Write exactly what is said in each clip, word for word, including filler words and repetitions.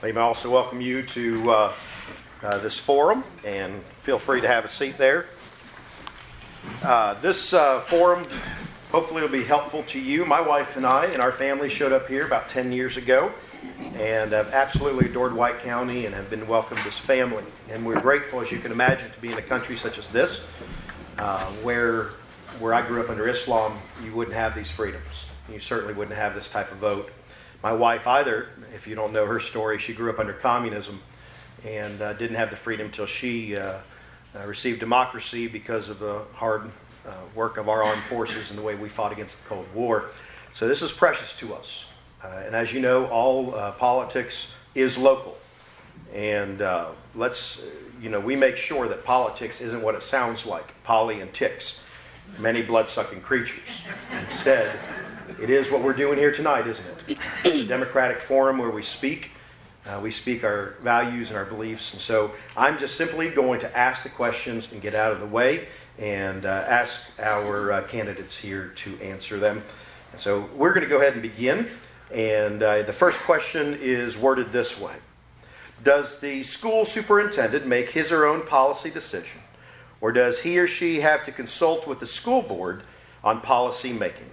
Let me also welcome you to uh, uh, this forum, and feel free to have a seat there. Uh, this uh, forum hopefully will be helpful to you. My wife and I and our family showed up here about ten years ago, and have absolutely adored White County and have been welcomed as family. And we're grateful, as you can imagine, to be in a country such as this, uh, where where I grew up under Islam. You wouldn't have these freedoms. You certainly wouldn't have this type of vote. My wife either, if you don't know her story, she grew up under communism and uh, didn't have the freedom till she uh, uh, received democracy because of the hard uh, work of our armed forces and the way we fought against the Cold War. So this is precious to us. Uh, and as you know, all uh, politics is local. And uh, let's, you know, we make sure that politics isn't what it sounds like, poly and ticks, many blood-sucking creatures. Instead, it is what we're doing here tonight, isn't it? It's a democratic forum where we speak. Uh, we speak our values and our beliefs. And so I'm just simply going to ask the questions and get out of the way and uh, ask our uh, candidates here to answer them. And so we're going to go ahead and begin. And uh, the first question is worded this way. Does the school superintendent make his or her own policy decision, or does he or she have to consult with the school board on policy making?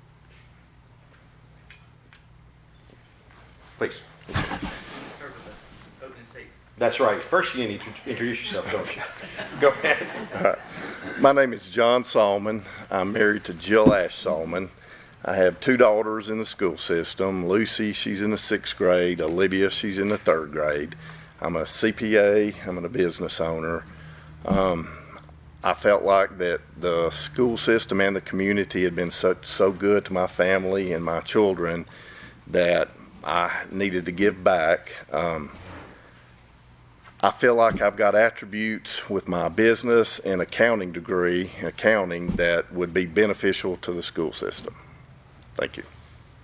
Please. That's right. First you need to introduce yourself, don't you? Go ahead. Uh, my name is John Salmon. I'm married to Jill Ash Salmon. I have two daughters in the school system. Lucy, she's in the sixth grade. Olivia, she's in the third grade. I'm a C P A. I'm a business owner. Um, I felt like that the school system and the community had been so, so good to my family and my children that I needed to give back. Um, I feel like I've got attributes with my business and accounting degree, accounting, that would be beneficial to the school system. Thank you.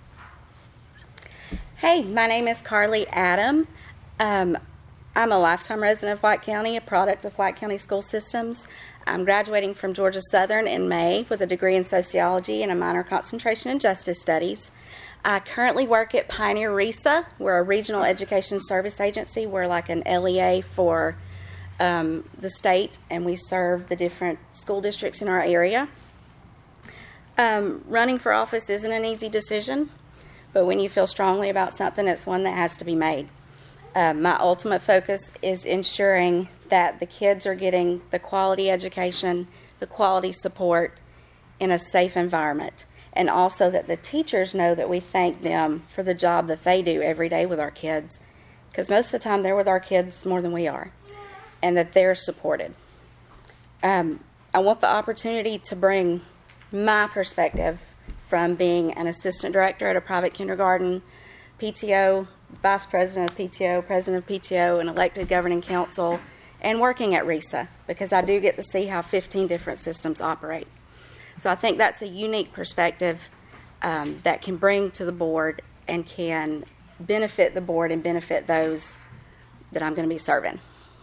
Hey, my name is Carly Adam. Um, I'm a lifetime resident of White County, a product of White County School Systems. I'm graduating from Georgia Southern in May with a degree in sociology and a minor concentration in justice studies. I currently work at Pioneer RESA. We're a regional education service agency. We're like an L E A for um, the state, and we serve the different school districts in our area. Um, running for office isn't an easy decision, but when you feel strongly about something, it's one that has to be made. Uh, my ultimate focus is ensuring that the kids are getting the quality education, the quality support in a safe environment. And also that the teachers know that we thank them for the job that they do every day with our kids. Because most of the time they're with our kids more than we are. And that they're supported. Um, I want the opportunity to bring my perspective from being an assistant director at a private kindergarten, P T O, vice president of P T O, president of P T O, and elected governing council, and working at RESA. Because I do get to see how fifteen different systems operate. So I think that's a unique perspective um, that can bring to the board and can benefit the board and benefit those that I'm going to be serving.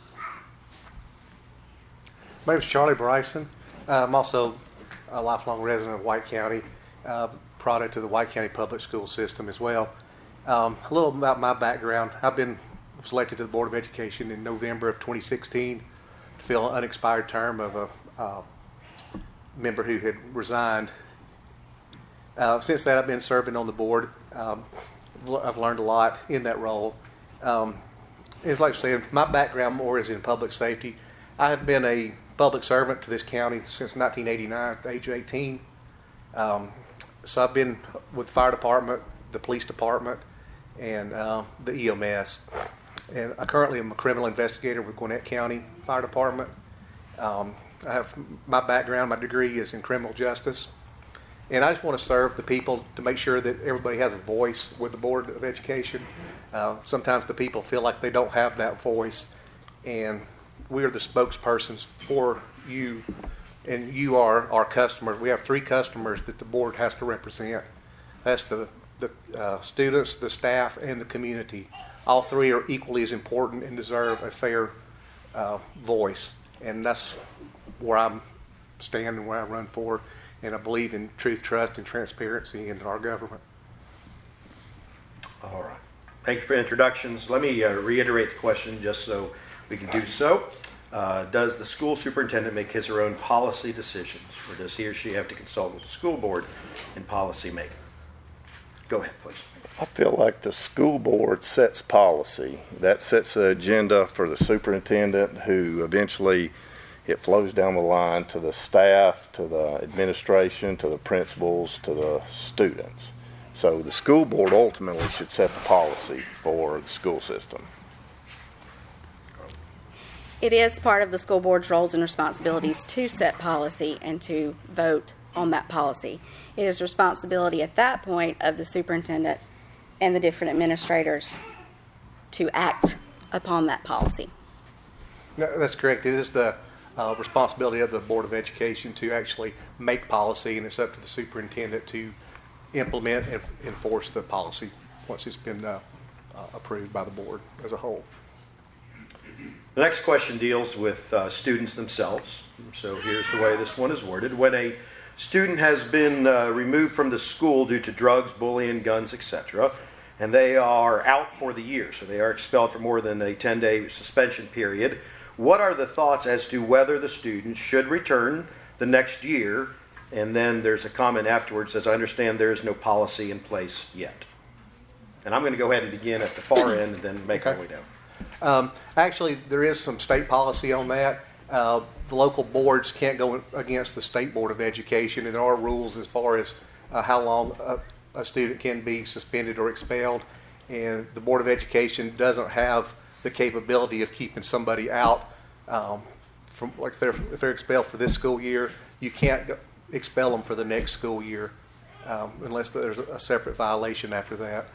My name is Charlie Bryson. Uh, I'm also a lifelong resident of White County, uh, product of the White County public school system as well. Um, a little about my background. I've been selected to the Board of Education in November of twenty sixteen to fill an unexpired term of a uh, member who had resigned. Uh, since that, I've been serving on the board. Um, I've learned a lot in that role. Um, it's like I said, my background more is in public safety. I have been a public servant to this county since nineteen eighty-nine at the age of eighteen. Um, so I've been with the fire department, the police department, and uh, the E M S. And I currently am a criminal investigator with Gwinnett County Fire Department. Um, I have my background, my degree is in criminal justice, and I just want to serve the people to make sure that everybody has a voice with the Board of Education. Uh, sometimes the people feel like they don't have that voice, and we are the spokespersons for you, and you are our customers. We have three customers that the board has to represent. That's the, the uh, students, the staff, and the community. All three are equally as important and deserve a fair uh, voice, and that's where I'm standing, where I run for, and I believe in truth, trust, and transparency in our government. All right. Thank you for introductions. Let me uh, reiterate the question just so we can do so. Uh, does the school superintendent make his or her own policy decisions, or does he or she have to consult with the school board in policy making? Go ahead, please. I feel like the school board sets policy. That sets the agenda for the superintendent, who eventually it flows down the line to the staff, to the administration, to the principals, to the students. So the school board ultimately should set the policy for the school system. It is part of the school board's roles and responsibilities to set policy and to vote on that policy. It is responsibility at that point of the superintendent and the different administrators to act upon that policy. No, that's correct. It is the uh, responsibility of the Board of Education to actually make policy, and it's up to the superintendent to implement and enforce the policy once it's been uh, uh, approved by the board as a whole. The next question deals with uh, students themselves. So here's the way this one is worded. When a student has been uh, removed from the school due to drugs, bullying, guns, et cetera, and they are out for the year, so they are expelled for more than a ten-day suspension period, what are the thoughts as to whether the student should return the next year? And then there's a comment afterwards, as I understand there is no policy in place yet. And I'm going to go ahead and begin at the far end and then make Okay. our way down. Um, actually, there is some state policy on that. Uh, the local boards can't go against the State Board of Education, and there are rules as far as uh, how long a, a student can be suspended or expelled. And the Board of Education doesn't have the capability of keeping somebody out um, from, like if they're, if they're expelled for this school year, you can't go, expel them for the next school year um, unless there's a separate violation after that.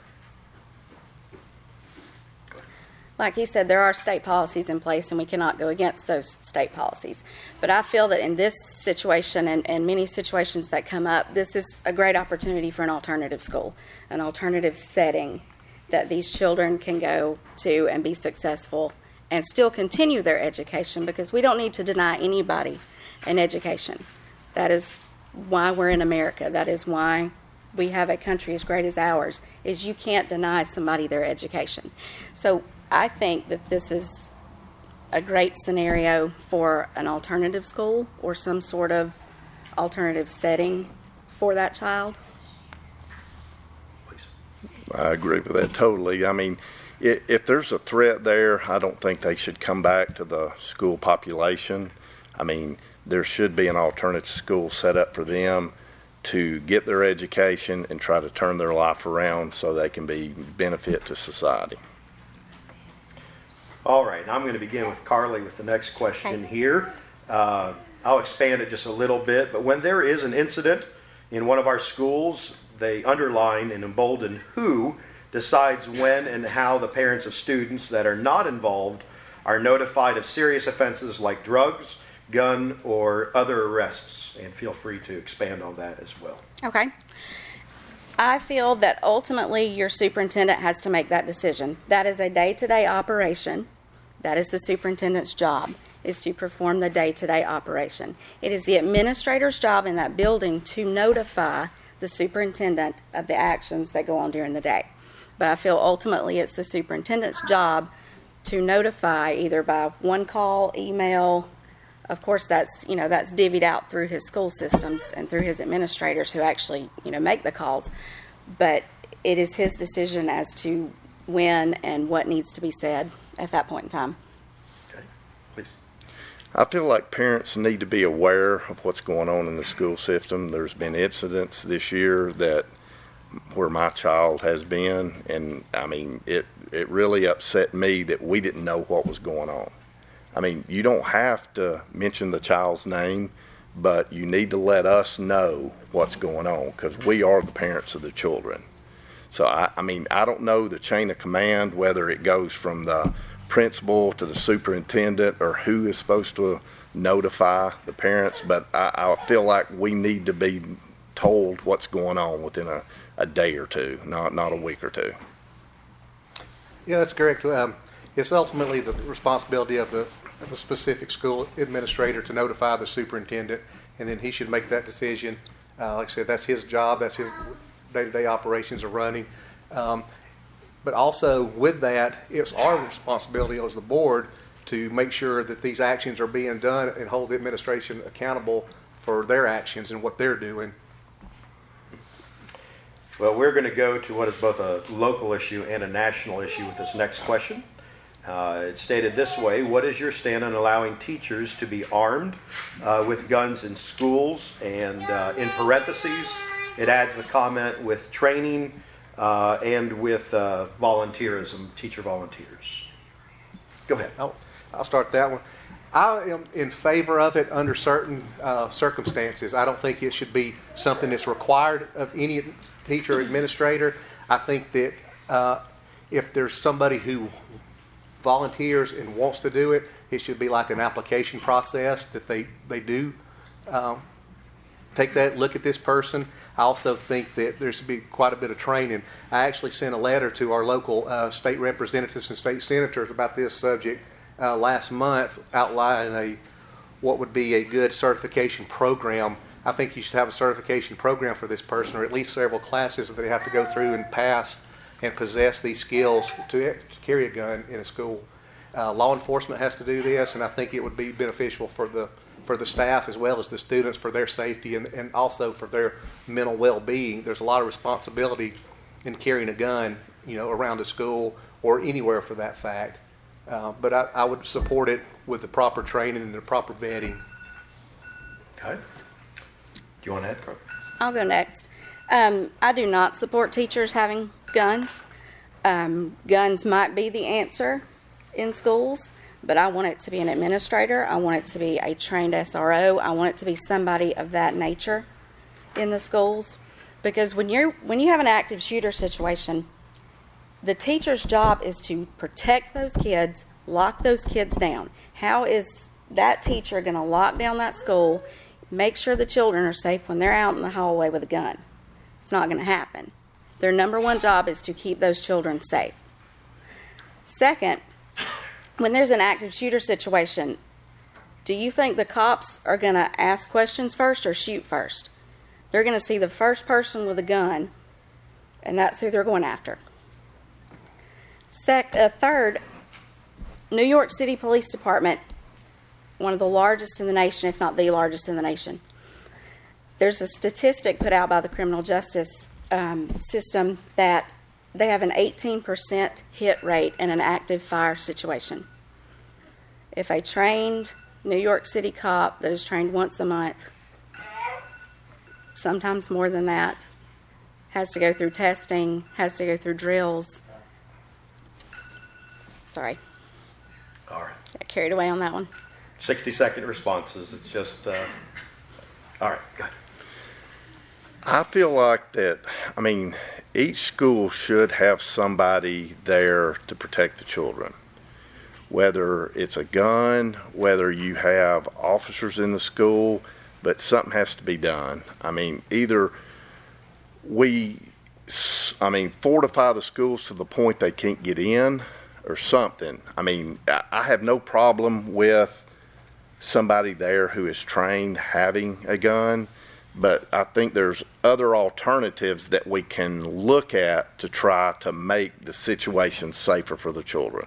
Like he said, there are state policies in place, and we cannot go against those state policies. But I feel that in this situation and, and many situations that come up, this is a great opportunity for an alternative school, an alternative setting that these children can go to and be successful and still continue their education, because we don't need to deny anybody an education. That is why we're in America. That is why we have a country as great as ours, is you can't deny somebody their education. So I think that this is a great scenario for an alternative school or some sort of alternative setting for that child. Please. I agree with that totally. I mean, if, if there's a threat there, I don't think they should come back to the school population. I mean, there should be an alternative school set up for them to get their education and try to turn their life around so they can be benefit to society. All right, now I'm going to begin with Carly with the next question Okay. here. Uh, I'll expand it just a little bit, but when there is an incident in one of our schools, they underline and embolden who decides when and how the parents of students that are not involved are notified of serious offenses like drugs, gun, or other arrests. And feel free to expand on that as well. Okay. I feel that ultimately your superintendent has to make that decision. That is a day-to-day operation. That is the superintendent's job, is to perform the day-to-day operation. It is the administrator's job in that building to notify the superintendent of the actions that go on during the day. But I feel ultimately it's the superintendent's job to notify either by one call, email. Of course, that's, you know, that's divvied out through his school systems and through his administrators who actually, you know, make the calls. But it is his decision as to when and what needs to be said at that point in time. Okay, please. I feel like parents need to be aware of what's going on in the school system. There's been incidents this year that where my child has been, and I mean, it, it really upset me that we didn't know what was going on. I mean, you don't have to mention the child's name, but you need to let us know what's going on, because we are the parents of the children. So, I, I mean, I don't know the chain of command, whether it goes from the principal to the superintendent or who is supposed to notify the parents, but I, I feel like we need to be told what's going on within a, a day or two, not, not a week or two. Yeah, that's correct. Um, it's ultimately the responsibility of the, of the specific school administrator to notify the superintendent, and then he should make that decision. Uh, like I said, that's his job. That's his day-to-day operations are running. Um, but also with that, it's our responsibility as the board to make sure that these actions are being done and hold the administration accountable for their actions and what they're doing. Well, we're going to go to what is both a local issue and a national issue with this next question. Uh, it's stated this way: what is your stand on allowing teachers to be armed uh, with guns in schools? And uh, in parentheses, it adds the comment with training uh, and with uh, volunteerism, teacher volunteers. Go ahead. I'll, I'll start that one. I am in favor of it under certain uh, circumstances. I don't think it should be something that's required of any teacher or administrator. I think that uh, if there's somebody who volunteers and wants to do it, it should be like an application process that they, they do um, take that look at this person. I also think that there should be quite a bit of training. I actually sent a letter to our local uh, state representatives and state senators about this subject uh, last month, outlining a what would be a good certification program. I think you should have a certification program for this person, or at least several classes that they have to go through and pass and possess these skills to, to carry a gun in a school. Uh, law enforcement has to do this, and I think it would be beneficial for the for the staff as well as the students, for their safety and, and also for their mental well-being. There's a lot of responsibility in carrying a gun, you know, around a school or anywhere for that fact. Uh, but I, I would support it with the proper training and the proper vetting. Okay. Do you want to add, Carl? I'll go next. Um, I do not support teachers having guns. Um, guns might be the answer in schools, but I want it to be an administrator. I want it to be a trained S R O. I want it to be somebody of that nature in the schools, because when you're when you have an active shooter situation, the teacher's job is to protect those kids, lock those kids down. How is that teacher going to lock down that school, make sure the children are safe when they're out in the hallway with a gun? It's not going to happen. Their number one job is to keep those children safe. Second, when there's an active shooter situation, do you think the cops are going to ask questions first or shoot first? They're going to see the first person with a gun, and that's who they're going after. Sec- uh, third, New York City Police Department, one of the largest in the nation, if not the largest in the nation. There's a statistic put out by the criminal justice um, system that they have an eighteen percent hit rate in an active fire situation. If a trained New York City cop that is trained once a month, sometimes more than that, has to go through testing, has to go through drills. Sorry. All right. Got carried away on that one. sixty second responses. It's just, uh, all right, go ahead. I feel like that, I mean, each school should have somebody there to protect the children. Whether it's a gun, whether you have officers in the school, but something has to be done. I mean, either we, I mean, fortify the schools to the point they can't get in or something. I mean, I have no problem with somebody there who is trained having a gun, but I think there's other alternatives that we can look at to try to make the situation safer for the children.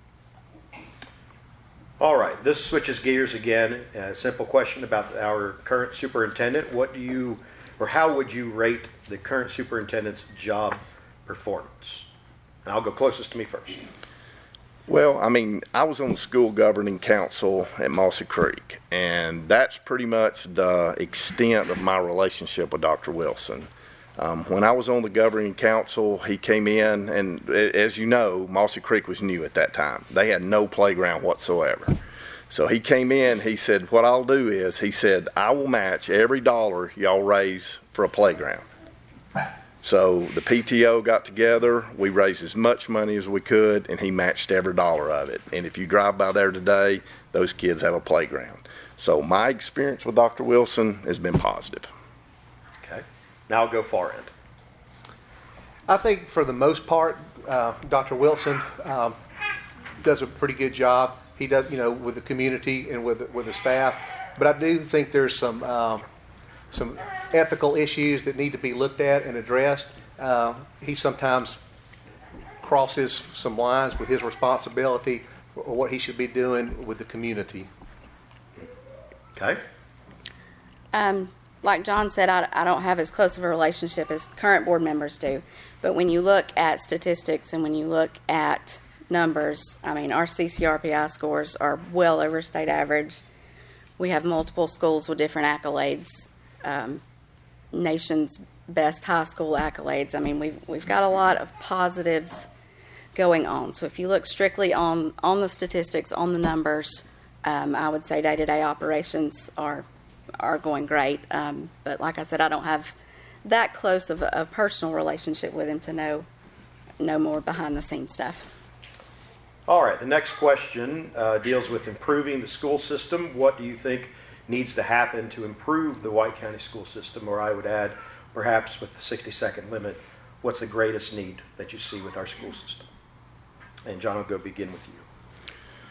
All right, this switches gears again. A simple question about our current superintendent. What do you, or how would you rate the current superintendent's job performance? And I'll go closest to me first. Well, I mean, I was on the school governing council at Mossy Creek, and that's pretty much the extent of my relationship with Doctor Wilson. Um, when I was on the governing council, he came in, and as you know, Mossy Creek was new at that time. They had no playground whatsoever. So he came in, he said, what I'll do is, he said, I will match every dollar y'all raise for a playground. So the P T O got together, we raised as much money as we could, and he matched every dollar of it. And if you drive by there today, those kids have a playground. So my experience with Doctor Wilson has been positive. Okay. Now I'll go far end. I think for the most part, uh, Doctor Wilson um, does a pretty good job. He does, you know, with the community and with with the staff. But I do think there's some um, some ethical issues that need to be looked at and addressed. Uh, he sometimes crosses some lines with his responsibility or what he should be doing with the community. Okay. Um, like John said, I, I don't have as close of a relationship as current board members do. But when you look at statistics and when you look at numbers, I mean, our C C R P I scores are well over state average. We have multiple schools with different accolades, um, nation's best high school accolades. I mean, we've, we've got a lot of positives going on. So if you look strictly on, on the statistics, on the numbers, um, I would say day-to-day operations are are going great. Um, but like I said, I don't have that close of a, a personal relationship with him to know know more behind-the-scenes stuff. All right, the next question uh, deals with improving the school system. What do you think needs to happen to improve the White County school system? Or I would add, perhaps with the sixty-second limit, what's the greatest need that you see with our school system? And John, I'll go begin with you.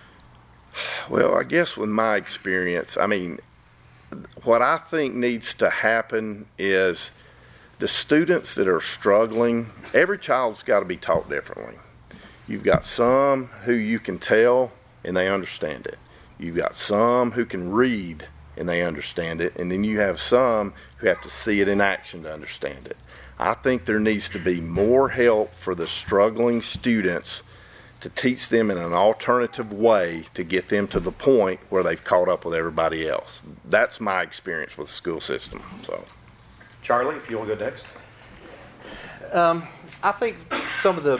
Well, I guess with my experience, I mean, what I think needs to happen is the students that are struggling, every child's got to be taught differently. You've got some who you can tell and they understand it. You've got some who can read and they understand it. And then you have some who have to see it in action to understand it. I think there needs to be more help for the struggling students to teach them in an alternative way to get them to the point where they've caught up with everybody else. That's my experience with the school system. So, Charlie, if you want to go next. Um, I think some of the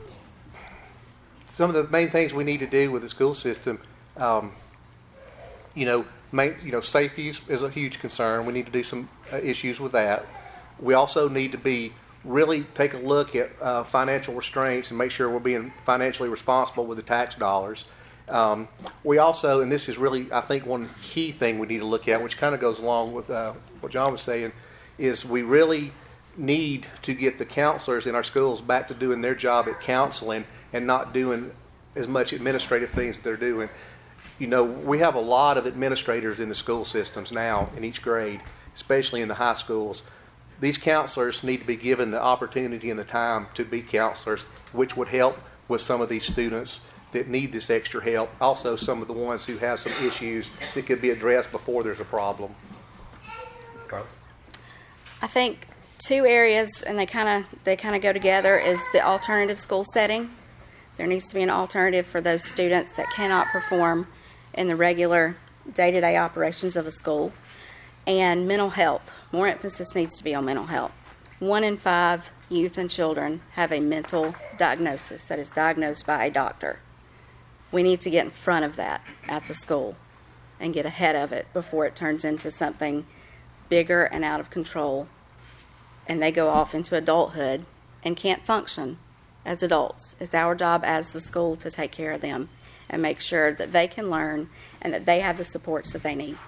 some of the main things we need to do with the school system, um, you know, main, you know, safety is, is a huge concern. We need to do some uh, issues with that. We also need to be really take a look at uh, financial restraints and make sure we're being financially responsible with the tax dollars. Um, we also, and this is really, I think, one key thing we need to look at, which kind of goes along with uh, what John was saying, is we really need to get the counselors in our schools back to doing their job at counseling and not doing as much administrative things that they're doing. You know, we have a lot of administrators in the school systems now in each grade, especially in the high schools. These counselors need to be given the opportunity and the time to be counselors, which would help with some of these students that need this extra help. Also, some of the ones who have some issues that could be addressed before there's a problem. Carla? I think two areas, and they kind of they kind of go together, is the alternative school setting. There needs to be an alternative for those students that cannot perform in the regular day-to-day operations of a school. And mental health. More emphasis needs to be on mental health. One in five youth and children have a mental diagnosis that is diagnosed by a doctor. We need to get in front of that at the school and get ahead of it before it turns into something bigger and out of control, and they go off into adulthood and can't function as adults. It's our job as the school to take care of them and make sure that they can learn and that they have the supports that they need.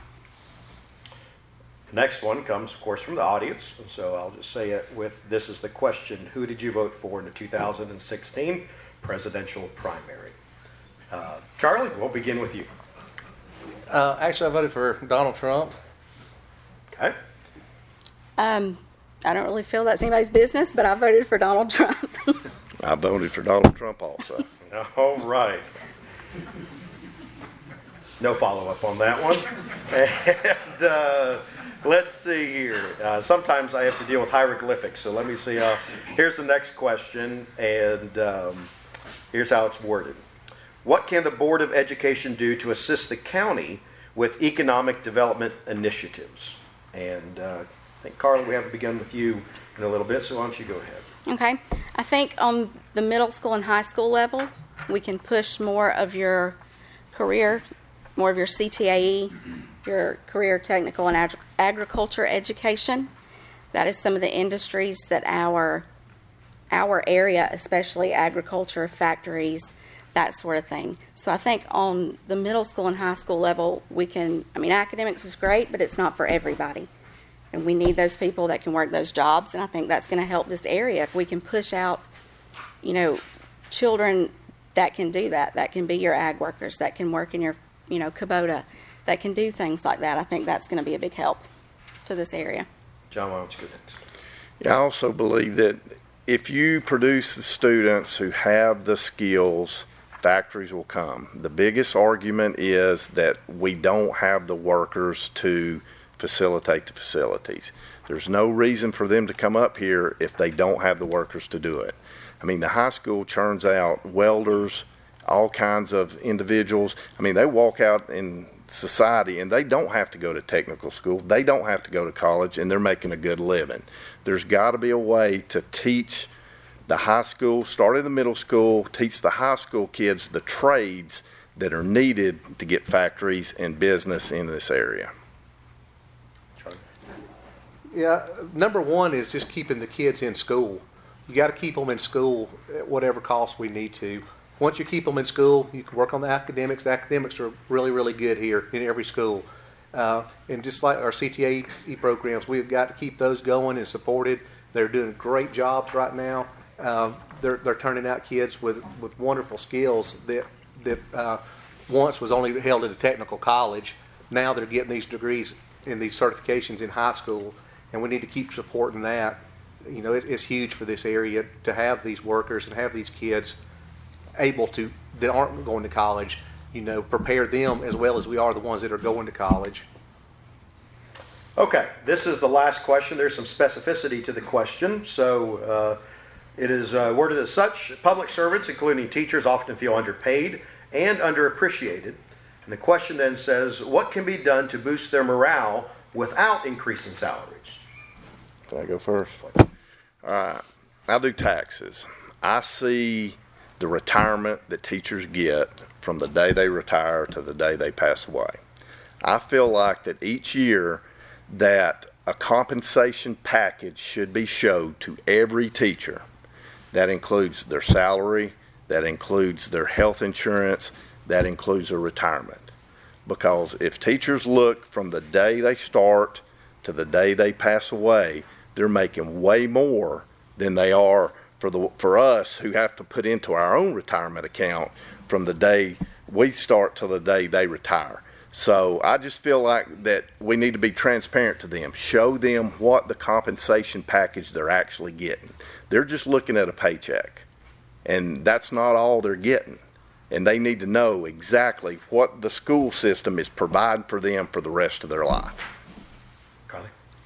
The next one comes, of course, from the audience, and so I'll just say it with, this is the question: who did you vote for in the two thousand sixteen presidential primary? Uh, Charlie, we'll begin with you. Uh, actually, I voted for Donald Trump. Okay. Um, I don't really feel that's anybody's business, but I voted for Donald Trump. I voted for Donald Trump also. All right. No follow-up on that one. And uh, let's see here. Uh, sometimes I have to deal with hieroglyphics, so let me see. Uh, here's the next question, and um, here's how it's worded. What can the Board of Education do to assist the county with economic development initiatives? And uh, I think, Carla, we have to begin with you in a little bit, so why don't you go ahead? Okay. I think on the middle school and high school level, we can push more of your career, more of your C T A E, your career technical and ag- agriculture education. That is some of the industries that our our area, especially agriculture, factories, that sort of thing. So I think on the middle school and high school level, we can, I mean, academics is great, but it's not for everybody. And we need those people that can work those jobs, and I think that's going to help this area. If we can push out, you know, children that can do that, that can be your ag workers, that can work in your, you know, Kubota, that can do things like that, I think that's going to be a big help to this area. John, why don't you go next? Yeah, I also believe that if you produce the students who have the skills, factories will come. The biggest argument is that we don't have the workers to facilitate the facilities. There's no reason for them to come up here if they don't have the workers to do it. I mean, the high school churns out welders, all kinds of individuals. I mean, they walk out in society and they don't have to go to technical school. They don't have to go to college, and they're making a good living. There's got to be a way to teach the high school, start in the middle school, teach the high school kids the trades that are needed to get factories and business in this area. Yeah, number one is just keeping the kids in school. You got to keep them in school at whatever cost we need to. Once you keep them in school, you can work on the academics. The academics are really, really good here in every school. Uh, and just like our C T A E programs, we've got to keep those going and supported. They're doing great jobs right now. Uh, they're, they're turning out kids with, with wonderful skills that, that uh, once was only held at a technical college. Now they're getting these degrees and these certifications in high school. And we need to keep supporting that. You know, it, it's huge for this area to have these workers and have these kids able to, that aren't going to college, you know, prepare them as well as we are the ones that are going to college. Okay, this is the last question. There's some specificity to the question. So uh, it is uh, worded as such: public servants, including teachers, often feel underpaid and underappreciated. And the question then says, what can be done to boost their morale without increasing salaries? Can I go first? All right. I do taxes. I see the retirement that teachers get from the day they retire to the day they pass away. I feel like that each year that a compensation package should be showed to every teacher. That includes their salary, that includes their health insurance, that includes their retirement. Because if teachers look from the day they start to the day they pass away, they're making way more than they are for the for us who have to put into our own retirement account from the day we start till the day they retire. So I just feel like that we need to be transparent to them, show them what the compensation package they're actually getting. They're just looking at a paycheck, and that's not all they're getting. And they need to know exactly what the school system is providing for them for the rest of their life. Carly?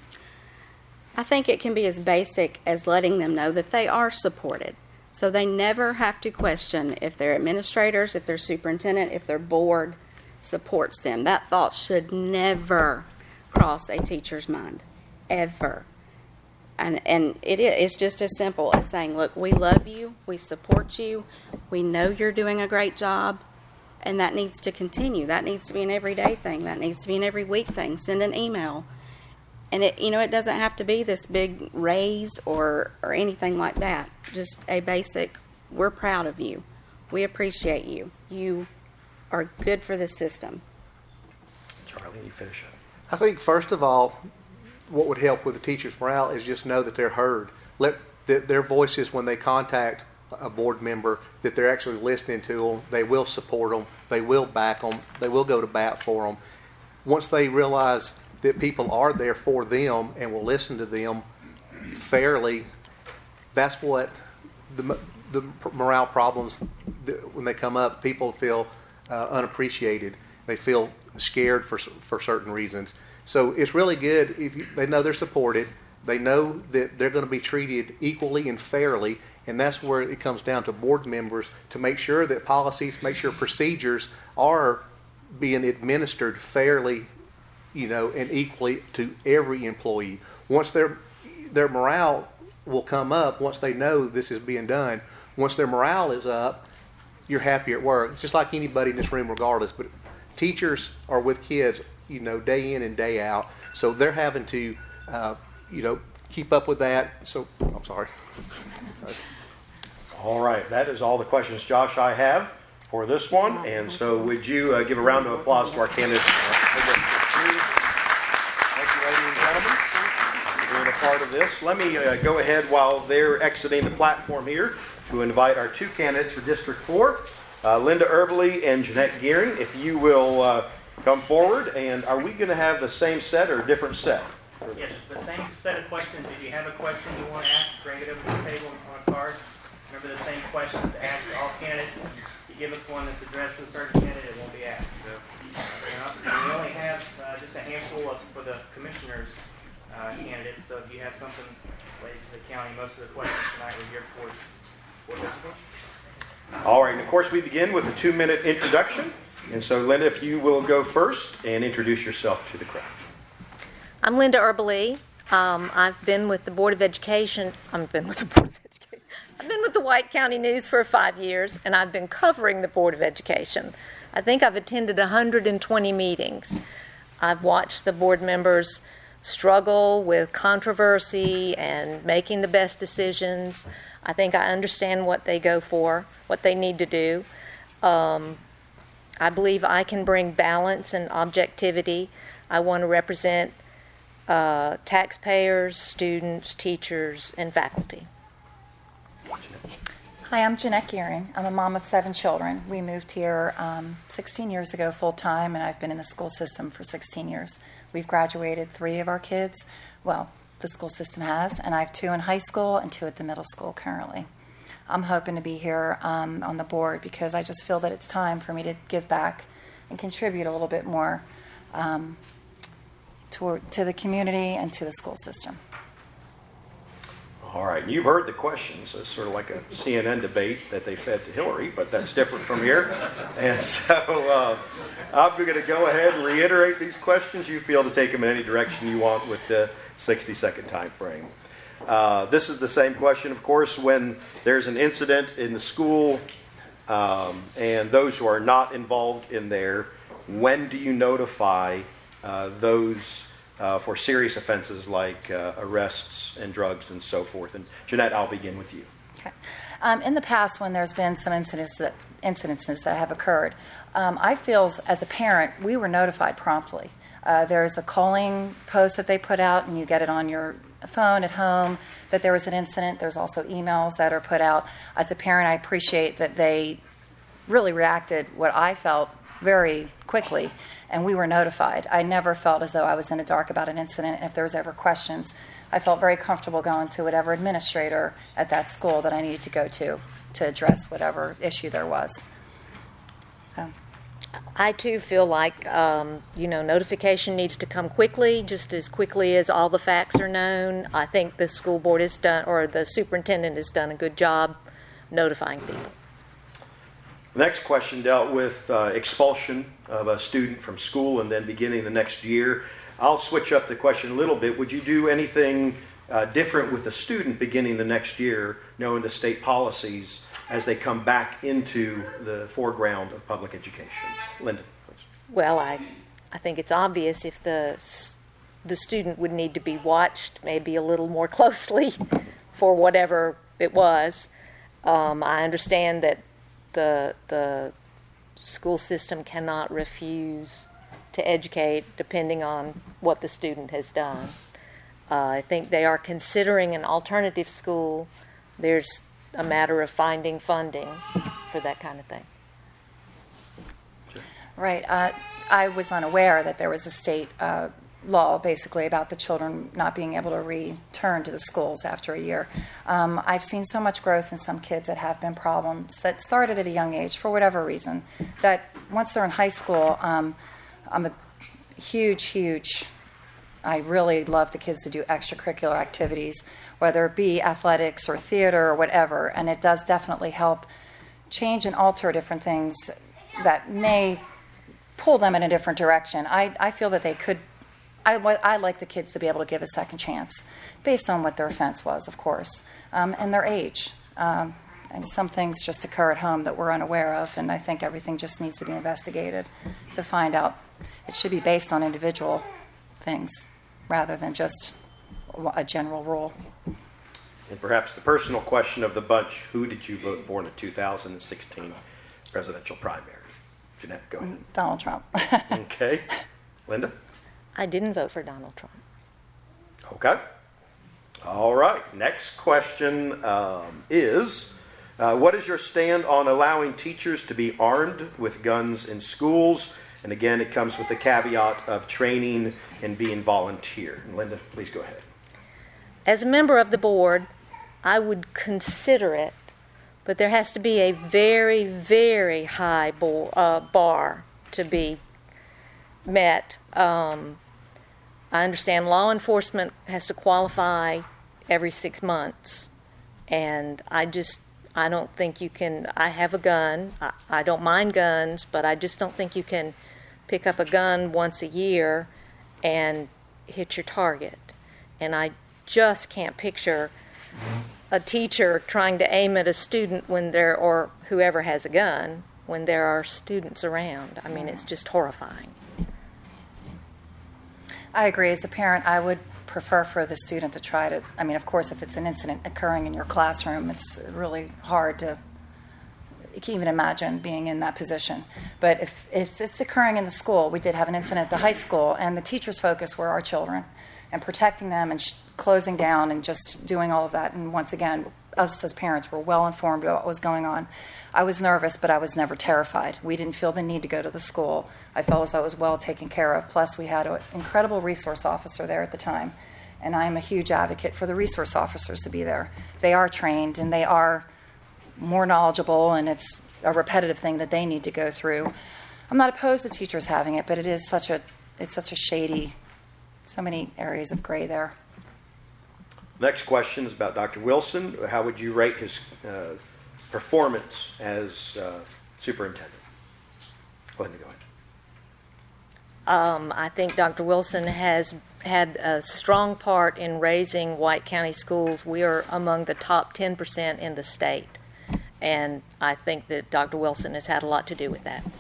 I think it can be as basic as letting them know that they are supported. So they never have to question if their administrators, if their superintendent, if their board supports them. That thought should never cross a teacher's mind, ever. And and it is it's just as simple as saying, look, we love you, we support you, we know you're doing a great job, and that needs to continue. That needs to be an everyday thing. That needs to be an every week thing. Send an email. And it you know, it doesn't have to be this big raise or, or anything like that. Just a basic, we're proud of you. We appreciate you. You are good for the system. Charlie, you finish up. I think first of all, what would help with the teachers' morale is just know that they're heard. Let that their voices, when they contact a board member, that they're actually listening to them. They will support them. They will back them. They will go to bat for them. Once they realize that people are there for them and will listen to them fairly, that's what the the morale problems, when they come up, people feel uh, unappreciated. They feel scared for for certain reasons. So it's really good if you, they know they're supported. They know that they're going to be treated equally and fairly, and that's where it comes down to board members to make sure that policies, make sure procedures are being administered fairly, you know, and equally to every employee. Once their their morale will come up, once they know this is being done, once their morale is up, you're happy at work. It's just like anybody in this room, regardless. But teachers are with kids, you know, day in and day out. So they're having to, uh, you know, keep up with that. So, I'm sorry. All right, that is all the questions, Josh, I have for this one. And so would you uh, give a round of applause to our candidates? Thank you, ladies and gentlemen, for being a part of this. Let me uh, go ahead while they're exiting the platform here to invite our two candidates for District four, uh, Linda Erbely and Jeanette Gearing. If you will uh, come forward, and are we going to have the same set or a different set? Yes, the same set of questions. If you have a question you want to ask, bring it over to the table on a card. Remember the same questions asked to all candidates. If you give us one that's addressed to a certain candidate, it won't be asked. So bring it up. And we only have uh, just a handful of, for the commissioners' uh, candidates. So if you have something related to the county, most of the questions tonight were geared towards board of education. All right, and of course we begin with a two-minute introduction. And so, Linda, if you will go first and introduce yourself to the crowd. I'm Linda Erbelee. Um, I've been with the Board of Education. I've been with the Board of Education. I've been with the White County News for five years, and I've been covering the Board of Education. I think I've attended one hundred twenty meetings. I've watched the board members struggle with controversy and making the best decisions. I think I understand what they go for, what they need to do. Um, I believe I can bring balance and objectivity. I want to represent uh, taxpayers, students, teachers, and faculty. Hi, I'm Jeanette Gearing. I'm a mom of seven children. We moved here um, sixteen years ago full-time, and I've been in the school system for sixteen years. We've graduated three of our kids. Well, the school system has, and I have two in high school and two at the middle school currently. I'm hoping to be here um, on the board because I just feel that it's time for me to give back and contribute a little bit more um, to, to the community and to the school system. All right, you've heard the questions. It's sort of like a C N N debate that they fed to Hillary, but that's different from here. And so uh, I'm going to go ahead and reiterate these questions. You feel to take them in any direction you want with the sixty-second time frame. Uh, this is the same question, of course, when there's an incident in the school um, and those who are not involved in there, when do you notify uh, those uh, for serious offenses like uh, arrests and drugs and so forth? And Jeanette, I'll begin with you. Okay. Um, in the past, when there's been some incidents that, incidences that have occurred, um, I feel as a parent, we were notified promptly. Uh, there's a calling post that they put out, and you get it on your phone at home that there was an incident. There's also emails that are put out. As a parent, I appreciate that they really reacted what I felt very quickly, and we were notified. I never felt as though I was in the dark about an incident, and if there was ever questions, I felt very comfortable going to whatever administrator at that school that I needed to go to to address whatever issue there was. So. I, too, feel like, um, you know, notification needs to come quickly, just as quickly as all the facts are known. I think the school board has done, or the superintendent has done a good job notifying people. The next question dealt with uh, expulsion of a student from school and then beginning the next year. I'll switch up the question a little bit. Would you do anything uh, different with a student beginning the next year, knowing the state policies as they come back into the foreground of public education? Linda, please. Well, I, I think it's obvious if the the student would need to be watched maybe a little more closely for whatever it was. Um, I understand that the the school system cannot refuse to educate depending on what the student has done. Uh, I think they are considering an alternative school. There's a matter of finding funding for that kind of thing. Right. Uh, I was unaware that there was a state uh, law basically about the children not being able to return to the schools after a year. Um, I've seen so much growth in some kids that have been problems that started at a young age for whatever reason, that once they're in high school, um, I'm a huge, huge, I really love the kids to do extracurricular activities, whether it be athletics or theater or whatever, and it does definitely help change and alter different things that may pull them in a different direction. I, I feel that they could, I, I like the kids to be able to give a second chance based on what their offense was, of course, um, and their age. Um, and some things just occur at home that we're unaware of, and I think everything just needs to be investigated to find out. It should be based on individual things rather than just a general rule. And perhaps the personal question of the bunch, who did you vote for in the two thousand sixteen presidential primary? Jeanette, go ahead. Donald Trump. Okay. Linda? I didn't vote for Donald Trump. Okay. All right. Next question um, is, uh, what is your stand on allowing teachers to be armed with guns in schools? And again, it comes with the caveat of training and being volunteer. And Linda, please go ahead. As a member of the board, I would consider it, but there has to be a very, very high bo- uh, bar to be met. Um, I understand law enforcement has to qualify every six months, and I just, I don't think you can, I have a gun, I, I don't mind guns, but I just don't think you can pick up a gun once a year and hit your target. And I just can't picture a teacher trying to aim at a student when there, or whoever has a gun, when there are students around. I mean, it's just horrifying. I agree. As a parent, I would prefer for the student to try to, I mean, of course, if it's an incident occurring in your classroom, it's really hard to you can't even imagine being in that position. But if, if it's occurring in the school, we did have an incident at the high school, and the teacher's focus were our children and protecting them and sh- closing down and just doing all of that. And once again, us as parents were well informed about what was going on. I was nervous, but I was never terrified. We didn't feel the need to go to the school. I felt as though I was well taken care of. Plus, we had an incredible resource officer there at the time, and I am a huge advocate for the resource officers to be there. They are trained, and they are more knowledgeable, and it's a repetitive thing that they need to go through. I'm not opposed to teachers having it, but it is such a it's such a shady, so many areas of gray there. Next question is about Doctor Wilson. How would you rate his uh, performance as uh, superintendent? Go ahead and go ahead. Um, I think Doctor Wilson has had a strong part in raising White County schools. We are among the top ten percent in the state. And I think that Doctor Wilson has had a lot to do with that.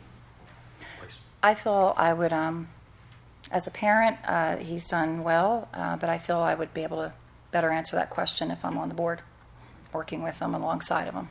I feel I would, um, as a parent, uh, he's done well, uh, but I feel I would be able to better answer that question if I'm on the board, working with him alongside of him.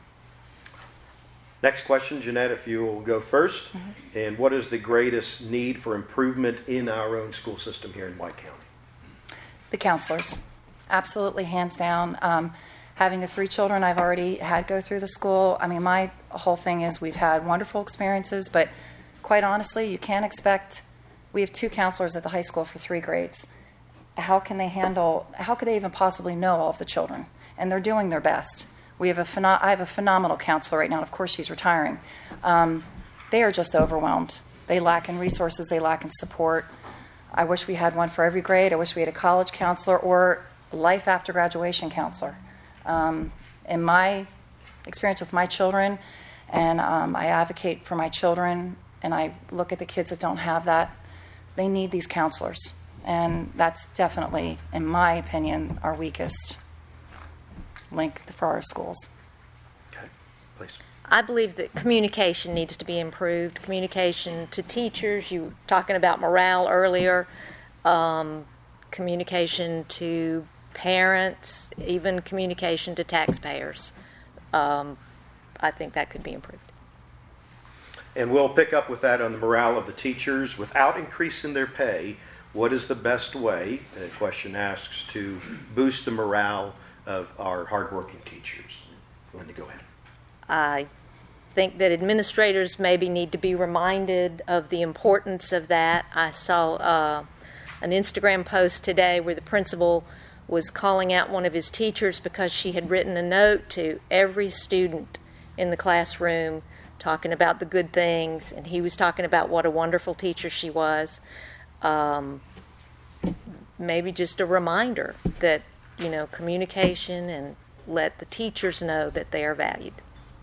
Next question, Jeanette, if you will go first. Mm-hmm. And what is the greatest need for improvement in our own school system here in White County? The counselors. Absolutely, hands down. Um, having the three children I've already had go through the school, I mean, my whole thing is we've had wonderful experiences, but quite honestly, you can't expect, we have two counselors at the high school for three grades. How can they handle, how could they even possibly know all of the children? And they're doing their best. We have a pheno- I have a phenomenal counselor right now, and of course she's retiring. Um, they are just overwhelmed. They lack in resources, they lack in support. I wish we had one for every grade. I wish we had a college counselor or life after graduation counselor. Um, in my experience with my children, and um, I advocate for my children, and I look at the kids that don't have that, they need these counselors. And that's definitely, in my opinion, our weakest link for our schools. Okay, please. I believe that communication needs to be improved. Communication to teachers. You were talking about morale earlier. Um, communication to parents, even communication to taxpayers. Um, I think that could be improved. And we'll pick up with that on the morale of the teachers. Without increasing their pay, what is the best way, the question asks, to boost the morale of our hardworking teachers? Linda, go ahead. I think that administrators maybe need to be reminded of the importance of that. I saw uh, an Instagram post today where the principal was calling out one of his teachers because she had written a note to every student in the classroom talking about the good things, and he was talking about what a wonderful teacher she was. Um, maybe just a reminder that, you know, communication, and let the teachers know that they are valued.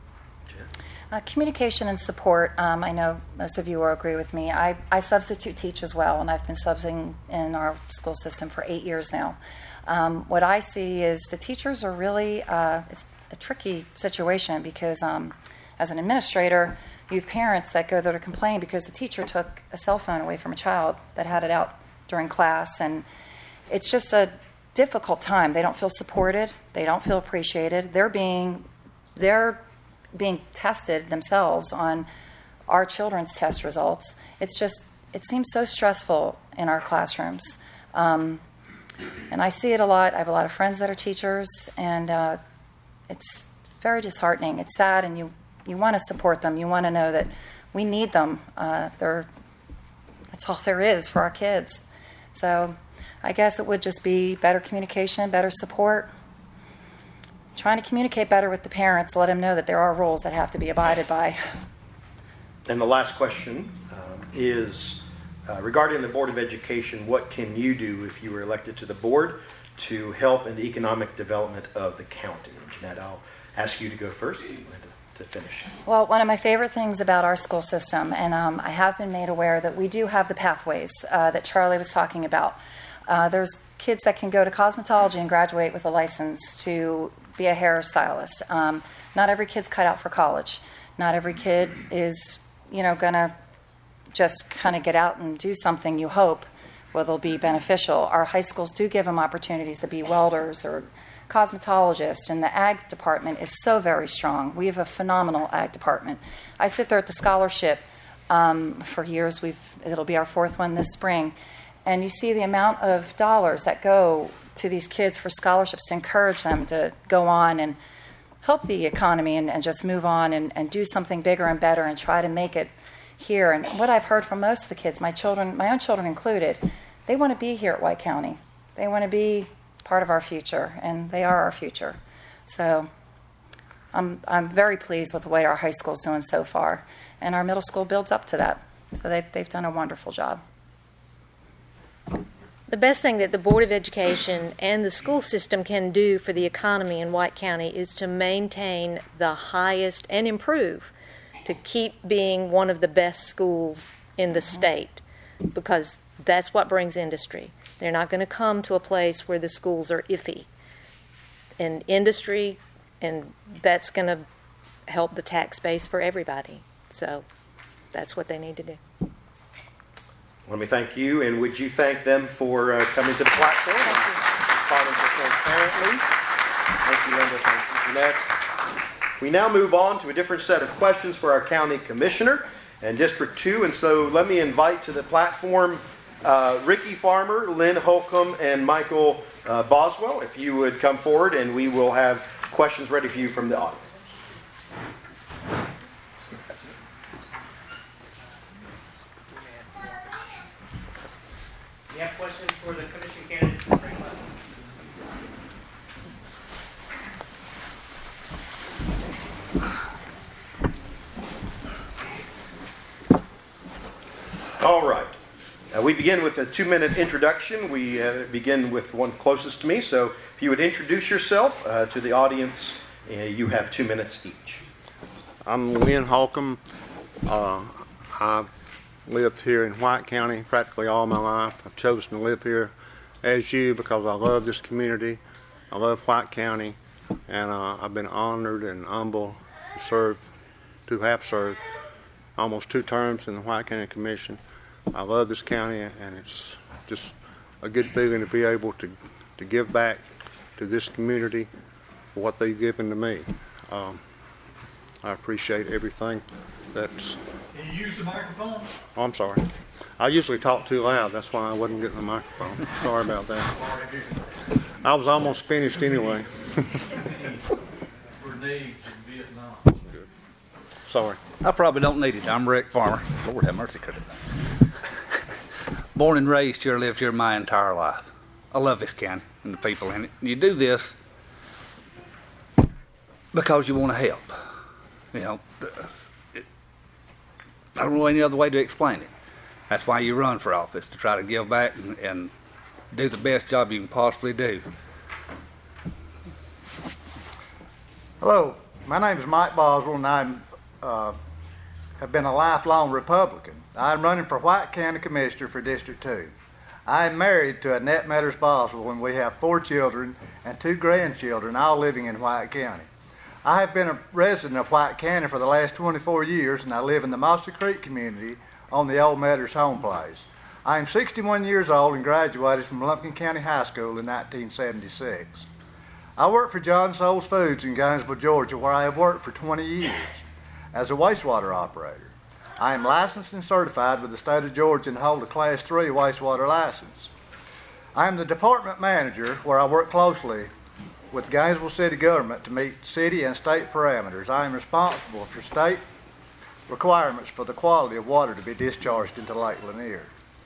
Uh, communication and support. Um, I know most of you will agree with me. I, I substitute teach as well, and I've been subbing in our school system for eight years now. Um, what I see is the teachers are really, uh, it's a tricky situation because um, as an administrator, you have parents that go there to complain because the teacher took a cell phone away from a child that had it out during class, and it's just a difficult time. They don't feel supported. They don't feel appreciated. They're being, they're being tested themselves on our children's test results. It's just, it seems so stressful in our classrooms. Um, and I see it a lot. I have a lot of friends that are teachers, and uh, it's very disheartening. It's sad, and you, you want to support them. You want to know that we need them. Uh, they're That's all there is for our kids. So I guess it would just be better communication, better support, trying to communicate better with the parents, let them know that there are rules that have to be abided by. And the last question um, is uh, regarding the Board of Education, what can you do if you were elected to the board to help in the economic development of the county? Jeanette, I'll ask you to go first and to, to finish. Well, one of my favorite things about our school system, and um, I have been made aware that we do have the pathways uh, that Charlie was talking about. Uh, there's kids that can go to cosmetology and graduate with a license to be a hairstylist. Um, not every kid's cut out for college. Not every kid is, you know, going to just kind of get out and do something, you hope, where they'll be beneficial. Our high schools do give them opportunities to be welders or cosmetologists, and the ag department is so very strong. We have a phenomenal ag department. I sit there at the scholarship um, for years. We've it'll be our fourth one this spring, and you see the amount of dollars that go to these kids for scholarships to encourage them to go on and help the economy and, and just move on and, and do something bigger and better and try to make it here. And what I've heard from most of the kids, my children, my own children included, they want to be here at White County. They want to be part of our future, and they are our future. So I'm I'm very pleased with the way our high school's doing so far, and our middle school builds up to that. So they've they've done a wonderful job. The best thing that the Board of Education and the school system can do for the economy in White County is to maintain the highest and improve to keep being one of the best schools in the state, because that's what brings industry. They're not going to come to a place where the schools are iffy. And industry, and that's going to help the tax base for everybody. So that's what they need to do. Let me thank you, and would you thank them for uh, coming to the platform and responding so transparently? Thank you, Linda. Thank you, Jeanette. We now move on to a different set of questions for our county commissioner and District two, and so let me invite to the platform uh, Ricky Farmer, Lynn Holcomb, and Michael uh, Boswell. If you would come forward, and we will have questions ready for you from the audience. You have questions for the commission candidates for Franklin? All right. Uh, we begin with a two-minute introduction. We uh, begin with one closest to me. So if you would introduce yourself uh, to the audience, uh, you have two minutes each. I'm Lynn Holcomb. Uh, I've lived here in White County practically all my life. I've chosen to live here as you because I love this community. I love White County, and uh, I've been honored and humbled to serve, to have served almost two terms in the White County Commission. I love this county, and it's just a good feeling to be able to, to give back to this community for what they've given to me. Um, I appreciate everything that's... Can you use the microphone? Oh, I'm sorry. I usually talk too loud. That's why I wasn't getting the microphone. Sorry about that. I was almost finished anyway. Grenades in Vietnam. Good. Sorry. I probably don't need it. I'm Rick Farmer. Lord have mercy, could it? Born and raised here, lived here my entire life. I love this county and the people in it. You do this because you want to help. You know, it, I don't know any other way to explain it. That's why you run for office, to try to give back and, and do the best job you can possibly do. Hello, my name is Mike Boswell, and I uh, have been a lifelong Republican. I'm running for White County Commissioner for District two. I am married to Annette Metters Boswell, and we have four children and two grandchildren, all living in White County. I have been a resident of White County for the last twenty-four years, and I live in the Mossy Creek community on the old Metters home place. I am sixty-one years old and graduated from Lumpkin County High School in nineteen seventy-six. I work for John Souls Foods in Gainesville, Georgia, where I have worked for twenty years as a wastewater operator. I am licensed and certified with the state of Georgia and hold a Class three wastewater license. I am the department manager where I work closely with Gainesville City government to meet city and state parameters. I am responsible for state requirements for the quality of water to be discharged into Lake Lanier.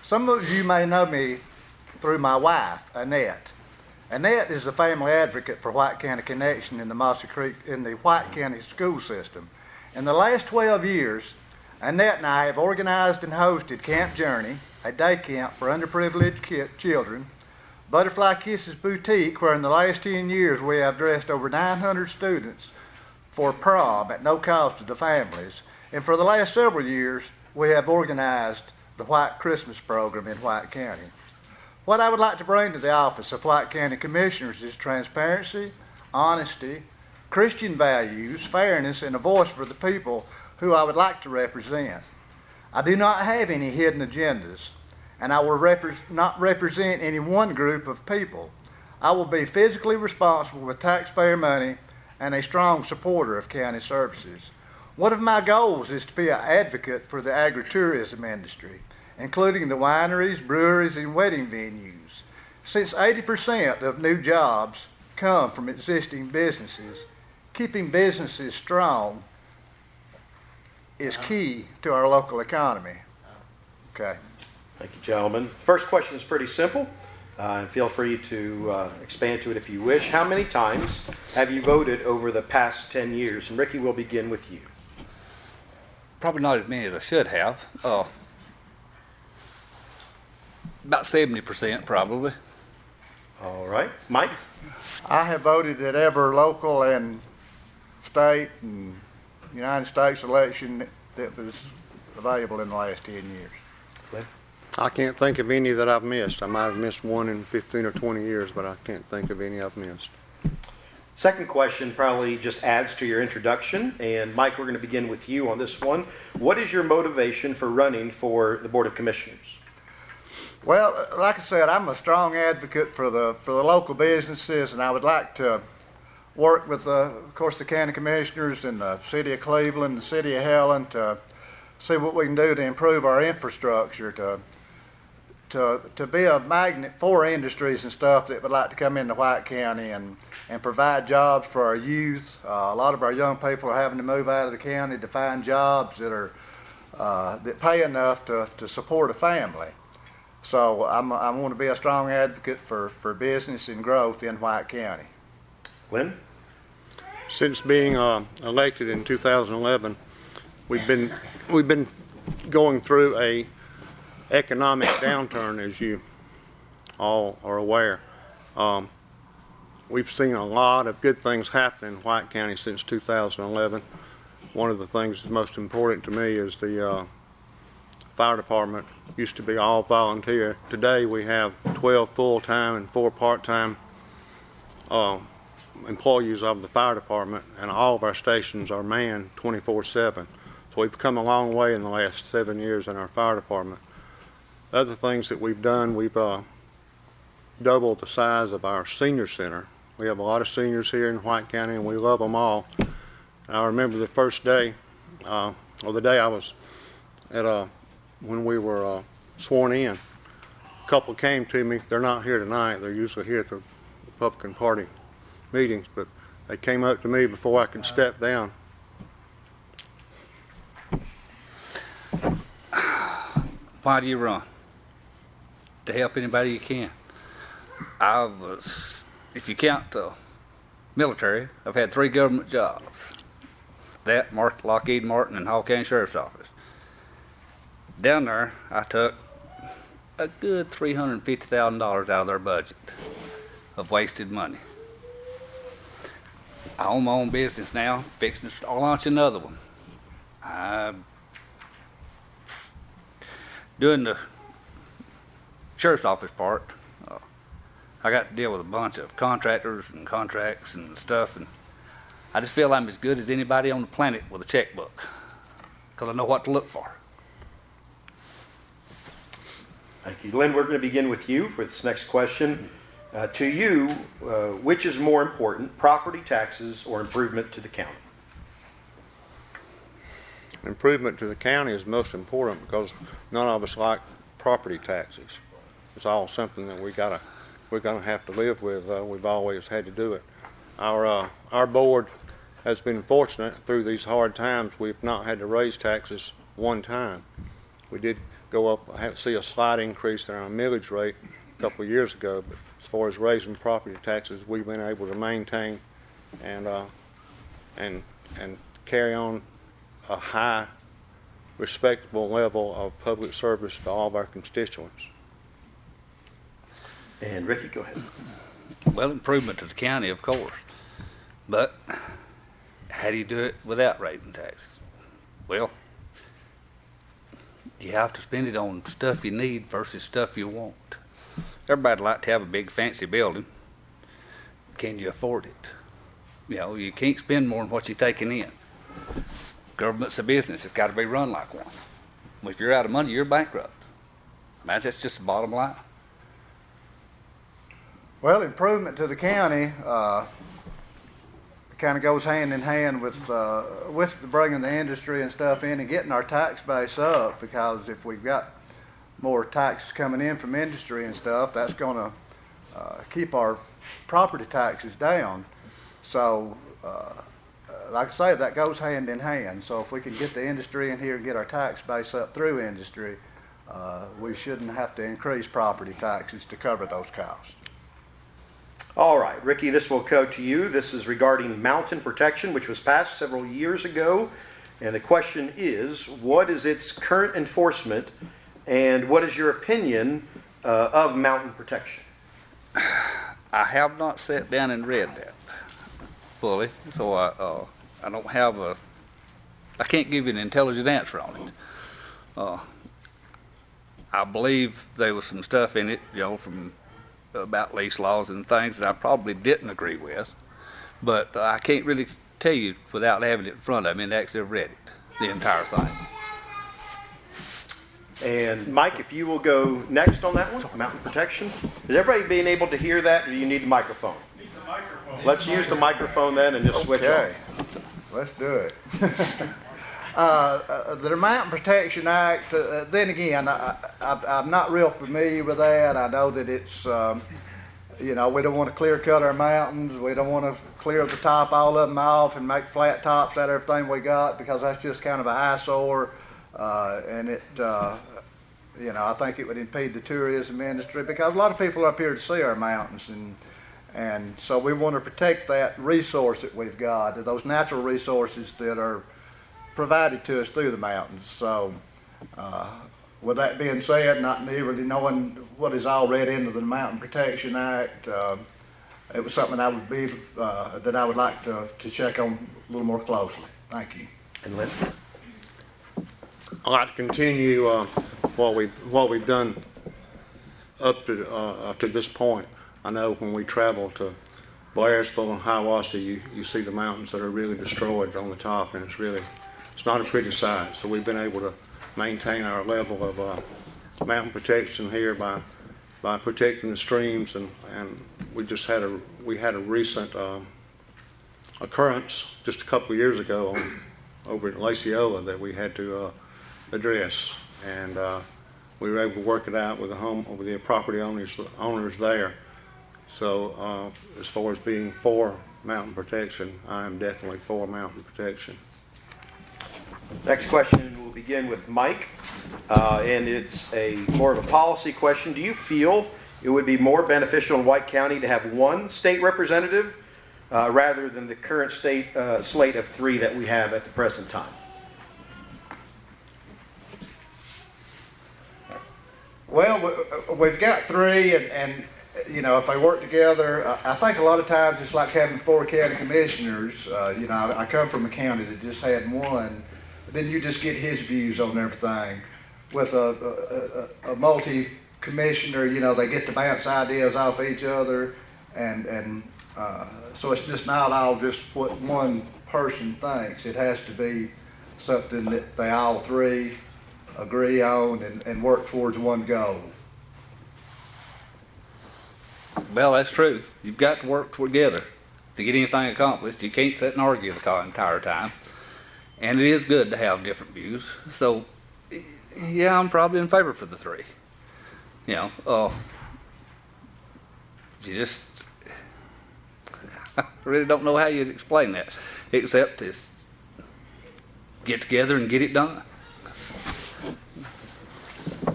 some of you may know me through my wife, Annette. Annette is the family advocate for White County Connection in the Mossy Creek, in the White County school system. In the last twelve years, Annette and I have organized and hosted Camp Journey, a day camp for underprivileged ki- children, Butterfly Kisses Boutique, where in the last ten years we have dressed over nine hundred students for prom at no cost to the families. And for the last several years, we have organized the White Christmas program in White County. What I would like to bring to the office of White County Commissioners is transparency, honesty, Christian values, fairness, and a voice for the people who I would like to represent. I do not have any hidden agendas, and I will repre- not represent any one group of people. I will be physically responsible with taxpayer money and a strong supporter of county services. One of my goals is to be an advocate for the agritourism industry, including the wineries, breweries, and wedding venues. Since eighty percent of new jobs come from existing businesses, keeping businesses strong is key to our local economy. Okay. Thank you, gentlemen. First question is pretty simple, uh, and feel free to uh, expand to it if you wish. How many times have you voted over the past ten years? And Ricky, we'll begin with you. Probably not as many as I should have. Uh, about seventy percent, probably. All right. Mike? I have voted at every local and state and United States election that was available in the last ten years. Glenn? I can't think of any that I've missed. I might have missed one in fifteen or twenty years, but I can't think of any I've missed. Second question probably just adds to your introduction. And Mike, we're going to begin with you on this one. What is your motivation for running for the Board of Commissioners? Well, like I said, I'm a strong advocate for the for the local businesses, and I would like to work with, uh, of course, the county commissioners in the city of Cleveland, the city of Helen, to see what we can do to improve our infrastructure, to to to be a magnet for industries and stuff that would like to come into White County and, and provide jobs for our youth. Uh, a lot of our young people are having to move out of the county to find jobs that are uh, that pay enough to, to support a family. So I'm, I want to be a strong advocate for, for business and growth in White County. Lynn? Since being uh, elected in two thousand eleven, we've been we've been going through a economic downturn, as you all are aware. Um, we've seen a lot of good things happen in White County since two thousand eleven. One of the things that's most important to me is the uh, fire department used to be all volunteer. Today we have twelve full-time and four part-time uh, employees of the fire department, and all of our stations are manned twenty-four seven. So we've come a long way in the last seven years in our fire department. Other things that we've done, we've uh, doubled the size of our senior center. We have a lot of seniors here in White County, and we love them all. And I remember the first day, uh, or the day I was at a, when we were uh, sworn in, a couple came to me. They're not here tonight. They're usually here at the Republican Party meetings, but they came up to me before I could step down. Why do you run? To help anybody you can. I was, if you count the military, I've had three government jobs. That, Mark, Lockheed Martin, and Hall County Sheriff's Office. Down there, I took a good three hundred fifty thousand dollars out of their budget of wasted money. I own my own business now, fixing to launch another one. I'm doing the sheriff's office part. Uh, I got to deal with a bunch of contractors and contracts and stuff, and I just feel I'm as good as anybody on the planet with a checkbook because I know what to look for. Thank you. Lynn, we're going to begin with you for this next question. Uh, to you, uh, which is more important, property taxes or improvement to the county? Improvement to the county is most important because none of us like property taxes. It's all something that we gotta we're gonna have to live with. Uh, we've always had to do it. Our uh, our board has been fortunate through these hard times. We've not had to raise taxes one time. We did go up, I have see a slight increase in our millage rate a couple of years ago, but as far as raising property taxes, we've been able to maintain and uh, and and carry on a high, respectable level of public service to all of our constituents. And Ricky, go ahead. Well, improvement to the county, of course. But how do you do it without raising taxes? Well, you have to spend it on stuff you need versus stuff you want. Everybody'd like to have a big fancy building. Can you afford it? You know, you can't spend more than what you're taking in. Government's a business. It's got to be run like one. If you're out of money, you're bankrupt. That's just the bottom line. Well, improvement to the county uh, kind of goes hand in hand with uh, with bringing the industry and stuff in and getting our tax base up, because if we've got more taxes coming in from industry and stuff, that's going to uh, keep our property taxes down. So, uh, like I say, that goes hand in hand. So if we can get the industry in here and get our tax base up through industry, uh, we shouldn't have to increase property taxes to cover those costs. All right, Ricky, this will go to you. This is regarding mountain protection, which was passed several years ago. And the question is, what is its current enforcement, and what is your opinion uh, of mountain protection? I have not sat down and read that fully, so I uh, I don't have a, I can't give you an intelligent answer on it. Uh, I believe there was some stuff in it, you know, from about lease laws and things that I probably didn't agree with, but uh, I can't really tell you without having it in front of me and actually read it, the entire thing. And Mike, if you will go next on that one, mountain protection. Is everybody being able to hear that, or do you need the microphone? Need the microphone. Let's use the microphone then and just switch Okay, on. let's do it. uh, uh, the Mountain Protection Act, uh, then again, I, I, I'm not real familiar with that. I know that it's, um, you know, we don't want to clear cut our mountains. We don't want to clear the top, all of them off and make flat tops out of everything we got, because that's just kind of an eyesore. Uh, and it, uh, you know, I think it would impede the tourism industry, because a lot of people are up here to see our mountains, and and so we want to protect that resource that we've got, those natural resources that are provided to us through the mountains. So, uh, with that being said, not really knowing what is all read into the Mountain Protection Act, uh, it was something I would be uh, that I would like to to check on a little more closely. Thank you. And Lynn? I'd like to continue uh, what we what we've done up to uh, to this point. I know when we travel to Blairsville and Hiawassee, you, you see the mountains that are really destroyed on the top, and it's really it's not a pretty sight. So we've been able to maintain our level of uh, mountain protection here by by protecting the streams, and, and we just had a we had a recent uh, occurrence just a couple of years ago on, over at Laciola that we had to uh, address, and uh, we were able to work it out with the home with the property owners owners there. So uh, as far as being for mountain protection, I am definitely for mountain protection. Next question will begin with Mike, uh, and it's a more of a policy question. Do you feel it would be more beneficial in White County to have one state representative uh, rather than the current state uh, slate of three that we have at the present time? Well, we've got three, and, and you know, if they work together, I think a lot of times it's like having four county commissioners. Uh, you know, I come from a county that just had one. Then you just get his views on everything. With a, a, a multi-commissioner, you know, they get to bounce ideas off each other, and and uh, so it's just not all just what one person thinks. It has to be something that they all three agree on and, and work towards one goal. Well, that's true. You've got to work together to get anything accomplished. You can't sit and argue the entire time. And it is good to have different views. So, yeah, I'm probably in favor for the three. You know, uh, you just, I really don't know how you'd explain that, except it's get together and get it done.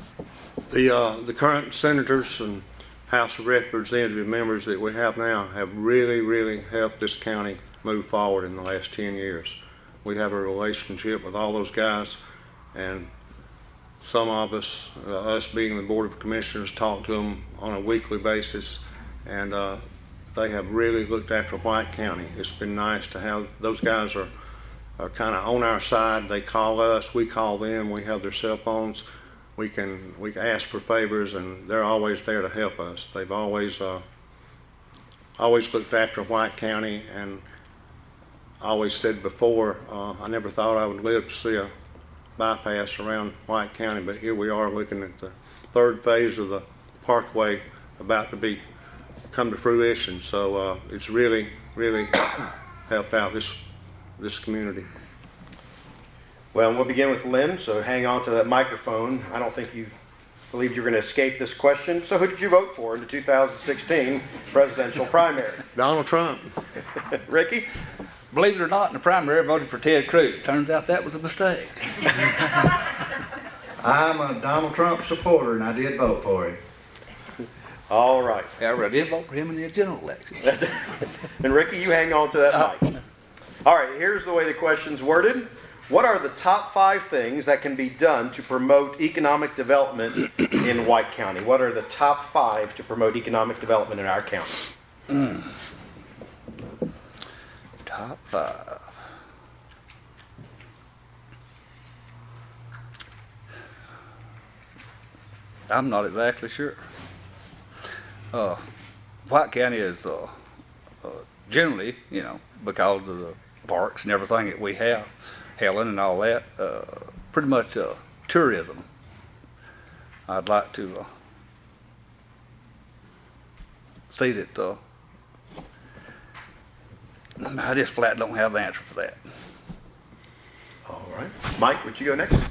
The, uh, the current senators and House of Representative members that we have now have really, really helped this county move forward in the last ten years. We have a relationship with all those guys, and some of us, uh, us being the Board of Commissioners, talk to them on a weekly basis, and uh, they have really looked after White County. It's been nice to have those guys are, are kind of on our side. They call us, we call them, we have their cell phones. We can we can ask for favors, and they're always there to help us. They've always uh, always looked after White County, and I always said before, uh, I never thought I would live to see a bypass around White County, but here we are looking at the third phase of the Parkway about to be come to fruition. So uh, it's really really helped out this this community. Well, we'll begin with Lynn, so hang on to that microphone. I don't think you believed you were going to escape this question. So who did you vote for in the two thousand sixteen presidential primary? Donald Trump. Ricky? Believe it or not, in the primary, I voted for Ted Cruz. Turns out that was a mistake. I'm a Donald Trump supporter, and I did vote for him. All right. However, I did vote for him in the general election. And Ricky, you hang on to that mic. All right, here's the way the question's worded. What are the top five things that can be done to promote economic development in White County? What are the top five to promote economic development in our county? Mm. Top five. I'm not exactly sure. Uh, White County is uh, uh, generally, you know, because of the parks and everything that we have, Helen and all that, uh, pretty much uh, tourism. I'd like to uh, see that. Uh, I just flat don't have the answer for that. All right. Mike, would you go next?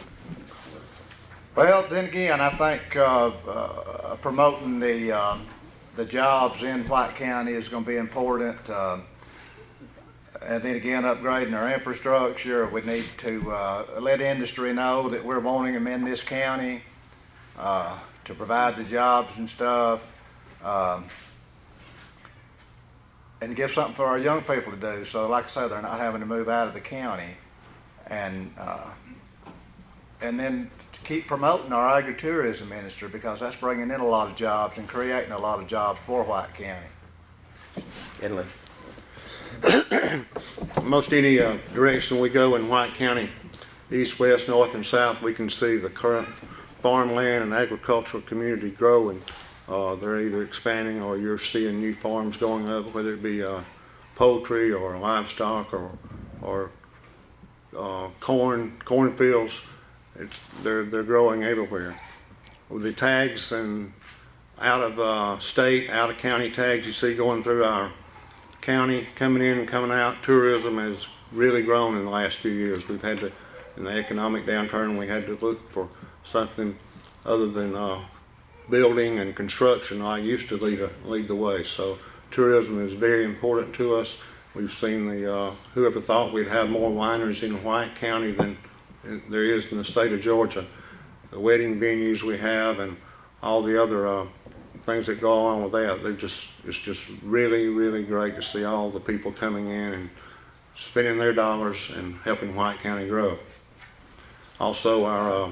Well, then again, I think uh, uh, promoting the um, the jobs in White County is going to be important. Uh, And then again, upgrading our infrastructure. We need to uh, let industry know that we're wanting them in this county uh, to provide the jobs and stuff, um, and give something for our young people to do. So, like I said, they're not having to move out of the county, and uh, and then to keep promoting our agritourism industry, because that's bringing in a lot of jobs and creating a lot of jobs for White County. Inland. Most any uh, direction we go in White County, east, west, north, and south, we can see the current farmland and agricultural community growing. Uh, they're either expanding, or you're seeing new farms going up, whether it be uh, poultry or livestock or or uh, corn cornfields. It's they're they're growing everywhere. With the tags and out of uh, state, out of county tags you see going through our county, coming in and coming out, tourism has really grown in the last few years. We've had to, in the economic downturn, we had to look for something other than uh, building and construction. I used to lead, a, lead the way. So tourism is very important to us. We've seen the, uh, whoever thought we'd have more wineries in White County than there is in the state of Georgia. The wedding venues we have and all the other uh, things that go along with that, they're just, it's just really, really great to see all the people coming in and spending their dollars and helping White County grow. Also, our... Uh,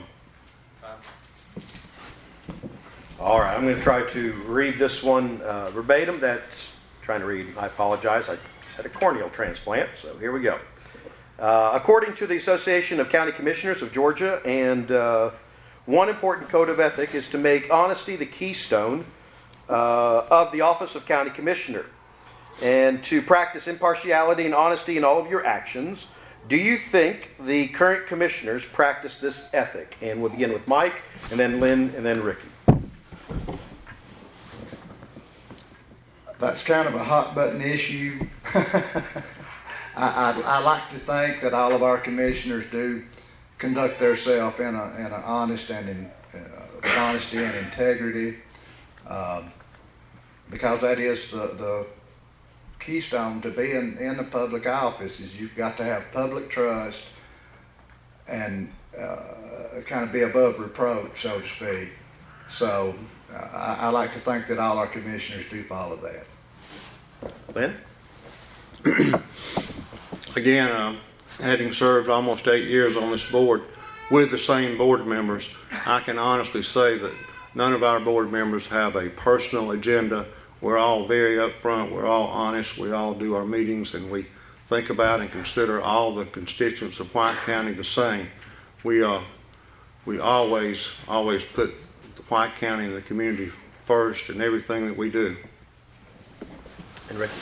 All right, I'm going to try to read this one uh, verbatim. That's trying to read, I apologize. I just had a corneal transplant, so here we go. Uh, according to the Association of County Commissioners of Georgia, and uh, one important code of ethic is to make honesty the keystone uh, of the office of County Commissioner, and to practice impartiality and honesty in all of your actions. Do you think the current commissioners practice this ethic? And we'll begin with Mike, and then Lynn, and then Ricky. That's kind of a hot button issue. I, I, I like to think that all of our commissioners do conduct themselves in a in an honest and in uh, honesty and integrity, um, because that is the, the keystone to being in the public office. Is you've got to have public trust and uh, kind of be above reproach, so to speak. So uh, I, I like to think that all our commissioners do follow that. Lynn? Again, uh, having served almost eight years on this board with the same board members, I can honestly say that none of our board members have a personal agenda. We're all very upfront, we're all honest, we all do our meetings, and we think about and consider all the constituents of White County the same. We uh, we always, always put White County and the community first in everything that we do. And Ricky?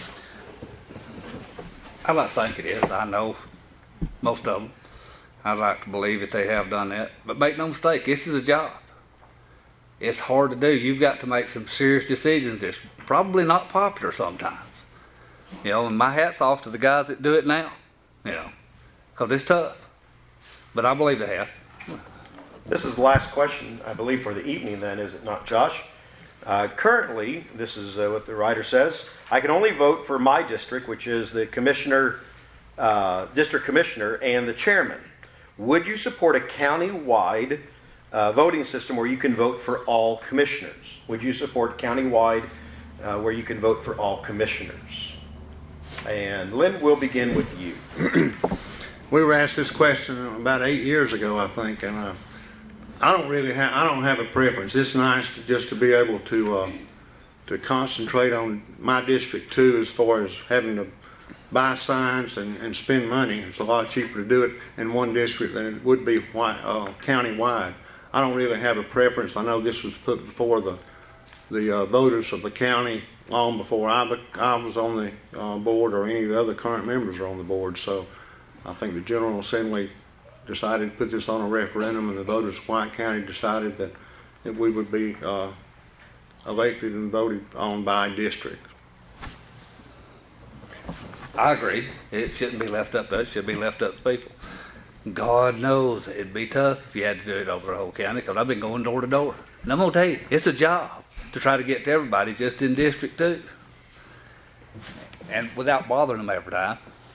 I like to think it is. I know most of them. I'd like to believe that they have done that. But make no mistake, this is a job. It's hard to do. You've got to make some serious decisions. It's probably not popular sometimes. You know, and my hat's off to the guys that do it now, you know, because it's tough. But I believe they have. This is the last question, I believe, for the evening then, is it not, Josh? Uh, currently, this is uh, what the writer says, I can only vote for my district, which is the commissioner, uh, district commissioner and the chairman. Would you support a county-wide uh, voting system where you can vote for all commissioners? Would you support county-wide uh, where you can vote for all commissioners? And Lynn, we'll begin with you. We were asked this question about eight years ago, I think, and uh, I don't really have I don't have a preference. It's nice to, just to be able to uh, to concentrate on my district too, as far as having to buy signs and, and spend money. It's a lot cheaper to do it in one district than it would be uh, county-wide. I don't really have a preference. I know this was put before the the uh, voters of the county long before I, I was on the uh, board or any of the other current members are on the board. So I think the General Assembly decided to put this on a referendum, and the voters of White County decided that, that we would be uh, elected and voted on by district. I agree. It shouldn't be left up to us. It should be left up to people. God knows it'd be tough if you had to do it over the whole county, because I've been going door to door. And I'm going to tell you, it's a job to try to get to everybody just in District two. And without bothering them every time.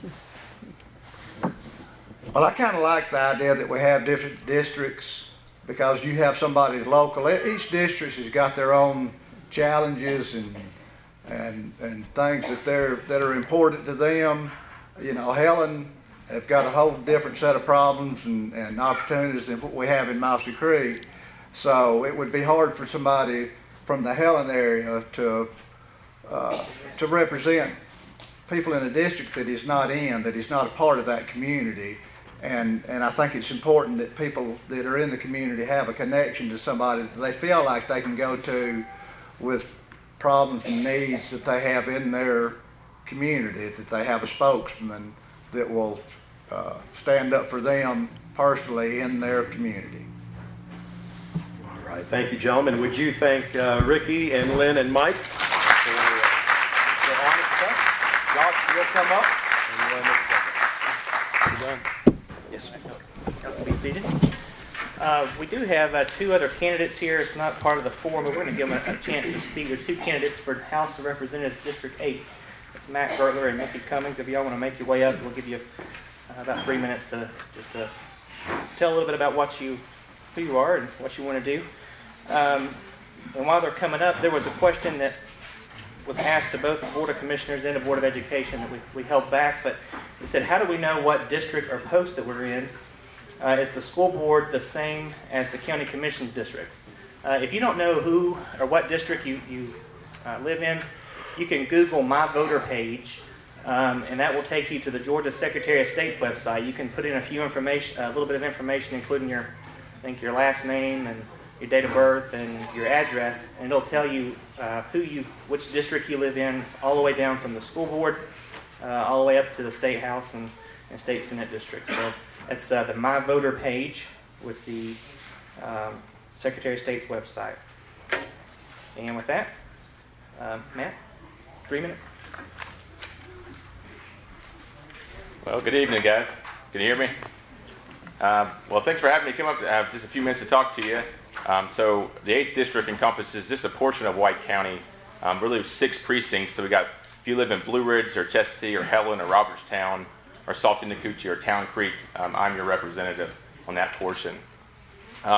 Well, I kind of like the idea that we have different districts, because you have somebody local. Each district has got their own challenges and and and things that they're that are important to them. You know, Helen have got a whole different set of problems and, and opportunities than what we have in Mousy Creek. So it would be hard for somebody from the Helen area to uh, to represent people in a district that he's not in, that he's not a part of that community. And and I think it's important that people that are in the community have a connection to somebody that they feel like they can go to with problems and needs that they have in their community, that they have a spokesman that will uh, stand up for them personally in their community. All right, thank you, gentlemen. Would you thank uh, Ricky and Lynn and Mike for their honest stuff? Josh, you'll come up. And we'll make it. You done? Yes, ma'am. Y'all can be seated. Uh, we do have uh, two other candidates here. It's not part of the forum, but we're going to give them a, a chance to speak. There are two candidates for House of Representatives District eight. It's Matt Gertler and Mickey Cummings. If y'all want to make your way up, we'll give you uh, about three minutes to just to tell a little bit about what you, who you are and what you want to do. Um, and while they're coming up, there was a question that was asked to both the Board of Commissioners and the Board of Education that we, we held back, but it said, how do we know what district or post that we're in? Uh, is the school board the same as the county commission's districts? Uh, if you don't know who or what district you, you uh, live in, you can Google My Voter Page, um, and that will take you to the Georgia Secretary of State's website. You can put in a few information, a little bit of information, including your, I think your last name and your date of birth and your address, and it'll tell you uh, who you, which district you live in, all the way down from the school board, uh, all the way up to the state house and, and state senate districts. So that's uh, the My Voter Page with the um, Secretary of State's website. And with that, um, Matt, three minutes. Well, good evening, guys. Can you hear me? Uh, well, thanks for having me come up. I have just a few minutes to talk to you. Um, so the eighth District encompasses just a portion of White County, um, really six precincts. So we got, if you live in Blue Ridge or Chestatee or Helen or Robertstown or Salty Nakuchi or Town Creek, um, I'm your representative on that portion. Um,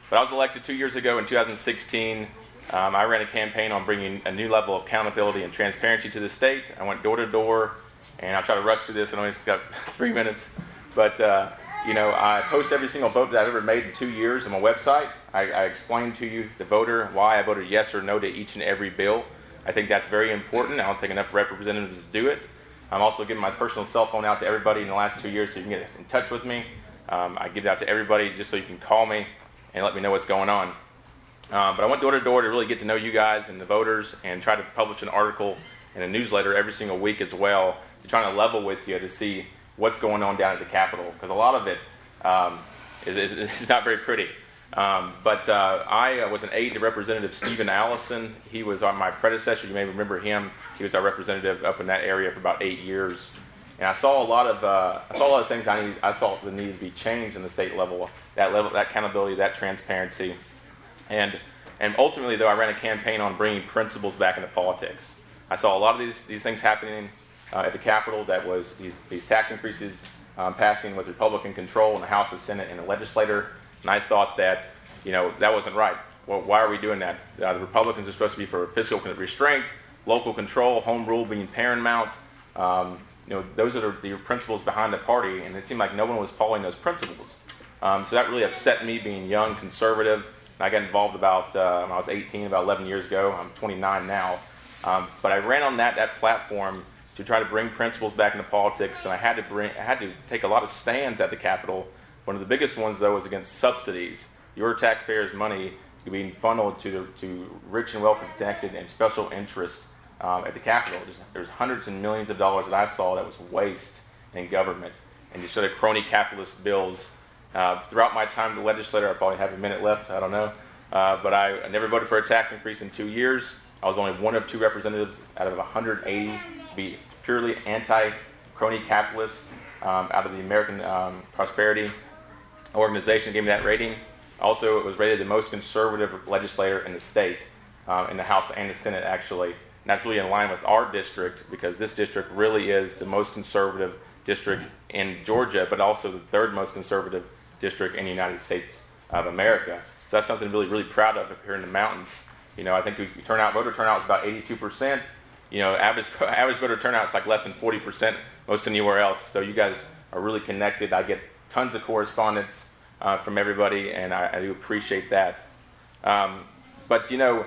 but I was elected two years ago in two thousand sixteen. Um, I ran a campaign on bringing a new level of accountability and transparency to the state. I went door to door, and I'll try to rush through this. I only just got three minutes. But, uh, you know, I post every single vote that I've ever made in two years on my website. I, I explain to you, the voter, why I voted yes or no to each and every bill. I think that's very important. I don't think enough representatives do it. I'm also giving my personal cell phone out to everybody in the last two years so you can get in touch with me. Um, I give it out to everybody just so you can call me and let me know what's going on. Um, but I went door to door to really get to know you guys and the voters and try to publish an article and a newsletter every single week as well to try to level with you to see what's going on down at the Capitol, because a lot of it um, is, is, is not very pretty. Um, but uh, I uh, was an aide to Representative Stephen Allison. He was on my predecessor. You may remember him. He was our representative up in that area for about eight years. And I saw a lot of uh, I saw a lot of things I need, I thought that needed to be changed in the state level. That level, that accountability, that transparency, and and ultimately, though, I ran a campaign on bringing principles back into politics. I saw a lot of these these things happening uh, at the Capitol. That was these these tax increases um, passing with Republican control in the House, the Senate, and the legislature. And I thought that, you know, that wasn't right. Well, why are we doing that? Uh, the Republicans are supposed to be for fiscal restraint, local control, home rule being paramount. Um, you know, those are the, the principles behind the party, and it seemed like no one was following those principles. Um, so that really upset me, being young, conservative. I got involved about uh, when I was eighteen, about eleven years ago. I'm twenty-nine now. Um, but I ran on that that platform to try to bring principles back into politics, and I had to bring, I had to take a lot of stands at the Capitol. One of the biggest ones, though, was against subsidies. Your taxpayers' money being funneled to to rich and well-connected and special interests um, at the Capitol. There's, there's hundreds and millions of dollars that I saw that was waste in government, and just sort of crony capitalist bills. Uh, throughout my time in the legislature, I probably have a minute left, I don't know, uh, but I, I never voted for a tax increase in two years. I was only one of two representatives out of one hundred eighty to be purely anti-crony capitalists um, out of the American um, Prosperity Organization gave me that rating. Also, it was rated the most conservative legislator in the state, um, in the House and the Senate, actually. And that's really in line with our district, because this district really is the most conservative district in Georgia, but also the third most conservative district in the United States of America. So that's something really, really proud of up here in the mountains. You know, I think we turnout, voter turnout is about eighty-two percent. You know, average average voter turnout is like less than forty percent most anywhere else. So you guys are really connected. I get tons of correspondence uh, from everybody, and I, I do appreciate that. Um, but, you know,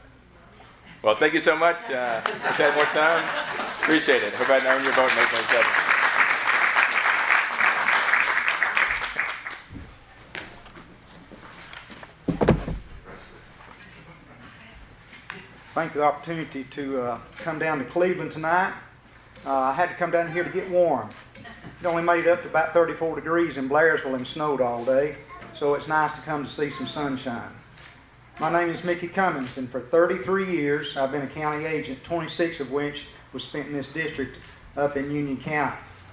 well, thank you so much. Uh, wish I had more time. Appreciate it. Hope I earned your vote. Make my Thank you for the opportunity to uh, come down to Cleveland tonight. Uh, I had to come down here to get warm. It only made it up to about thirty-four degrees in Blairsville and snowed all day, so it's nice to come to see some sunshine. My name is Mickey Cummins, and for thirty-three years I've been a county agent, twenty-six of which was spent in this district up in Union County.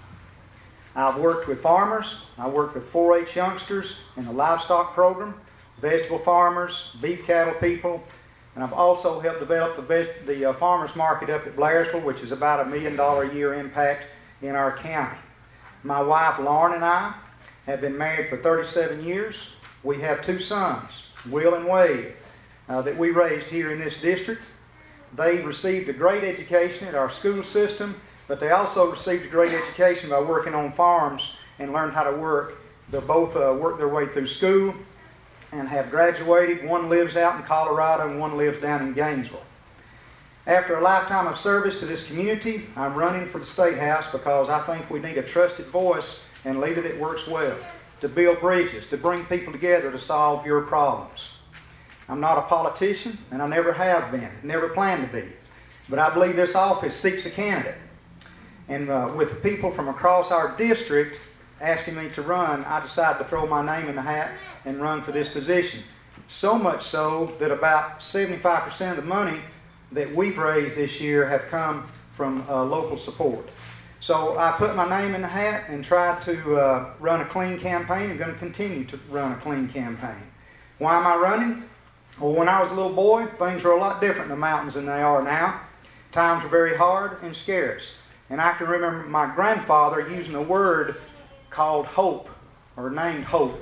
I've worked with farmers, I worked with four H youngsters in the livestock program, vegetable farmers, beef cattle people, and I've also helped develop the, veg- the uh, farmers market up at Blairsville, which is about a million dollar a year impact in our county. My wife Lauren and I have been married for thirty-seven years. We have two sons, Will and Wade, uh, that we raised here in this district. They received a great education at our school system, but they also received a great education by working on farms and learned how to work. They both uh, worked their way through school and have graduated. One lives out in Colorado and one lives down in Gainesville. After a lifetime of service to this community, I'm running for the State House because I think we need a trusted voice and leader that works well, to build bridges, to bring people together to solve your problems. I'm not a politician, and I never have been, never plan to be. But I believe this office seeks a candidate. And uh, with people from across our district asking me to run, I decided to throw my name in the hat and run for this position. So much so that about seventy-five percent of the money that we've raised this year have come from uh, local support. So I put my name in the hat and tried to uh, run a clean campaign. I'm going to continue to run a clean campaign. Why am I running? Well, when I was a little boy, things were a lot different in the mountains than they are now. Times were very hard and scarce. And I can remember my grandfather using a word called hope, or named hope.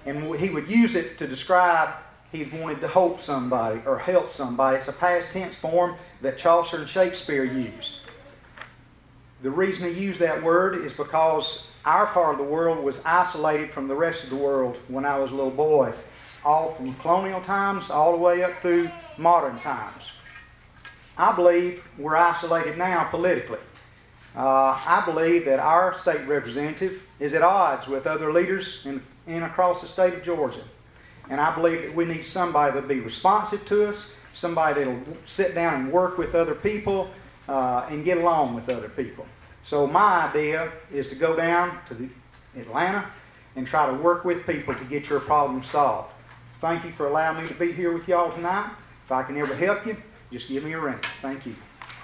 And he would use it to describe he wanted to hope somebody or help somebody. It's a past tense form that Chaucer and Shakespeare used. The reason he used that word is because our part of the world was isolated from the rest of the world when I was a little boy, all from colonial times all the way up through modern times. I believe we're isolated now politically. Uh, I believe that our state representative is at odds with other leaders in, in across the state of Georgia. And I believe that we need somebody that'll be responsive to us, somebody that'll sit down and work with other people uh, and get along with other people. So my idea is to go down to the Atlanta and try to work with people to get your problem solved. Thank you for allowing me to be here with y'all tonight. If I can ever help you, just give me a ring. Thank you.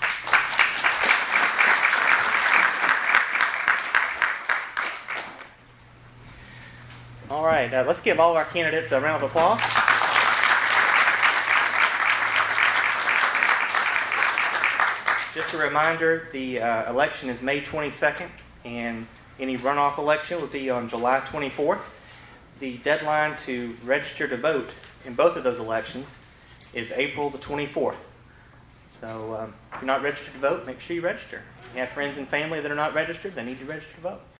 All right, uh, let's give all of our candidates a round of applause. Just a reminder, the uh, election is May twenty-second, and any runoff election will be on July twenty-fourth. The deadline to register to vote in both of those elections is April the twenty-fourth. So um, if you're not registered to vote, make sure you register. If you have friends and family that are not registered, they need to register to vote.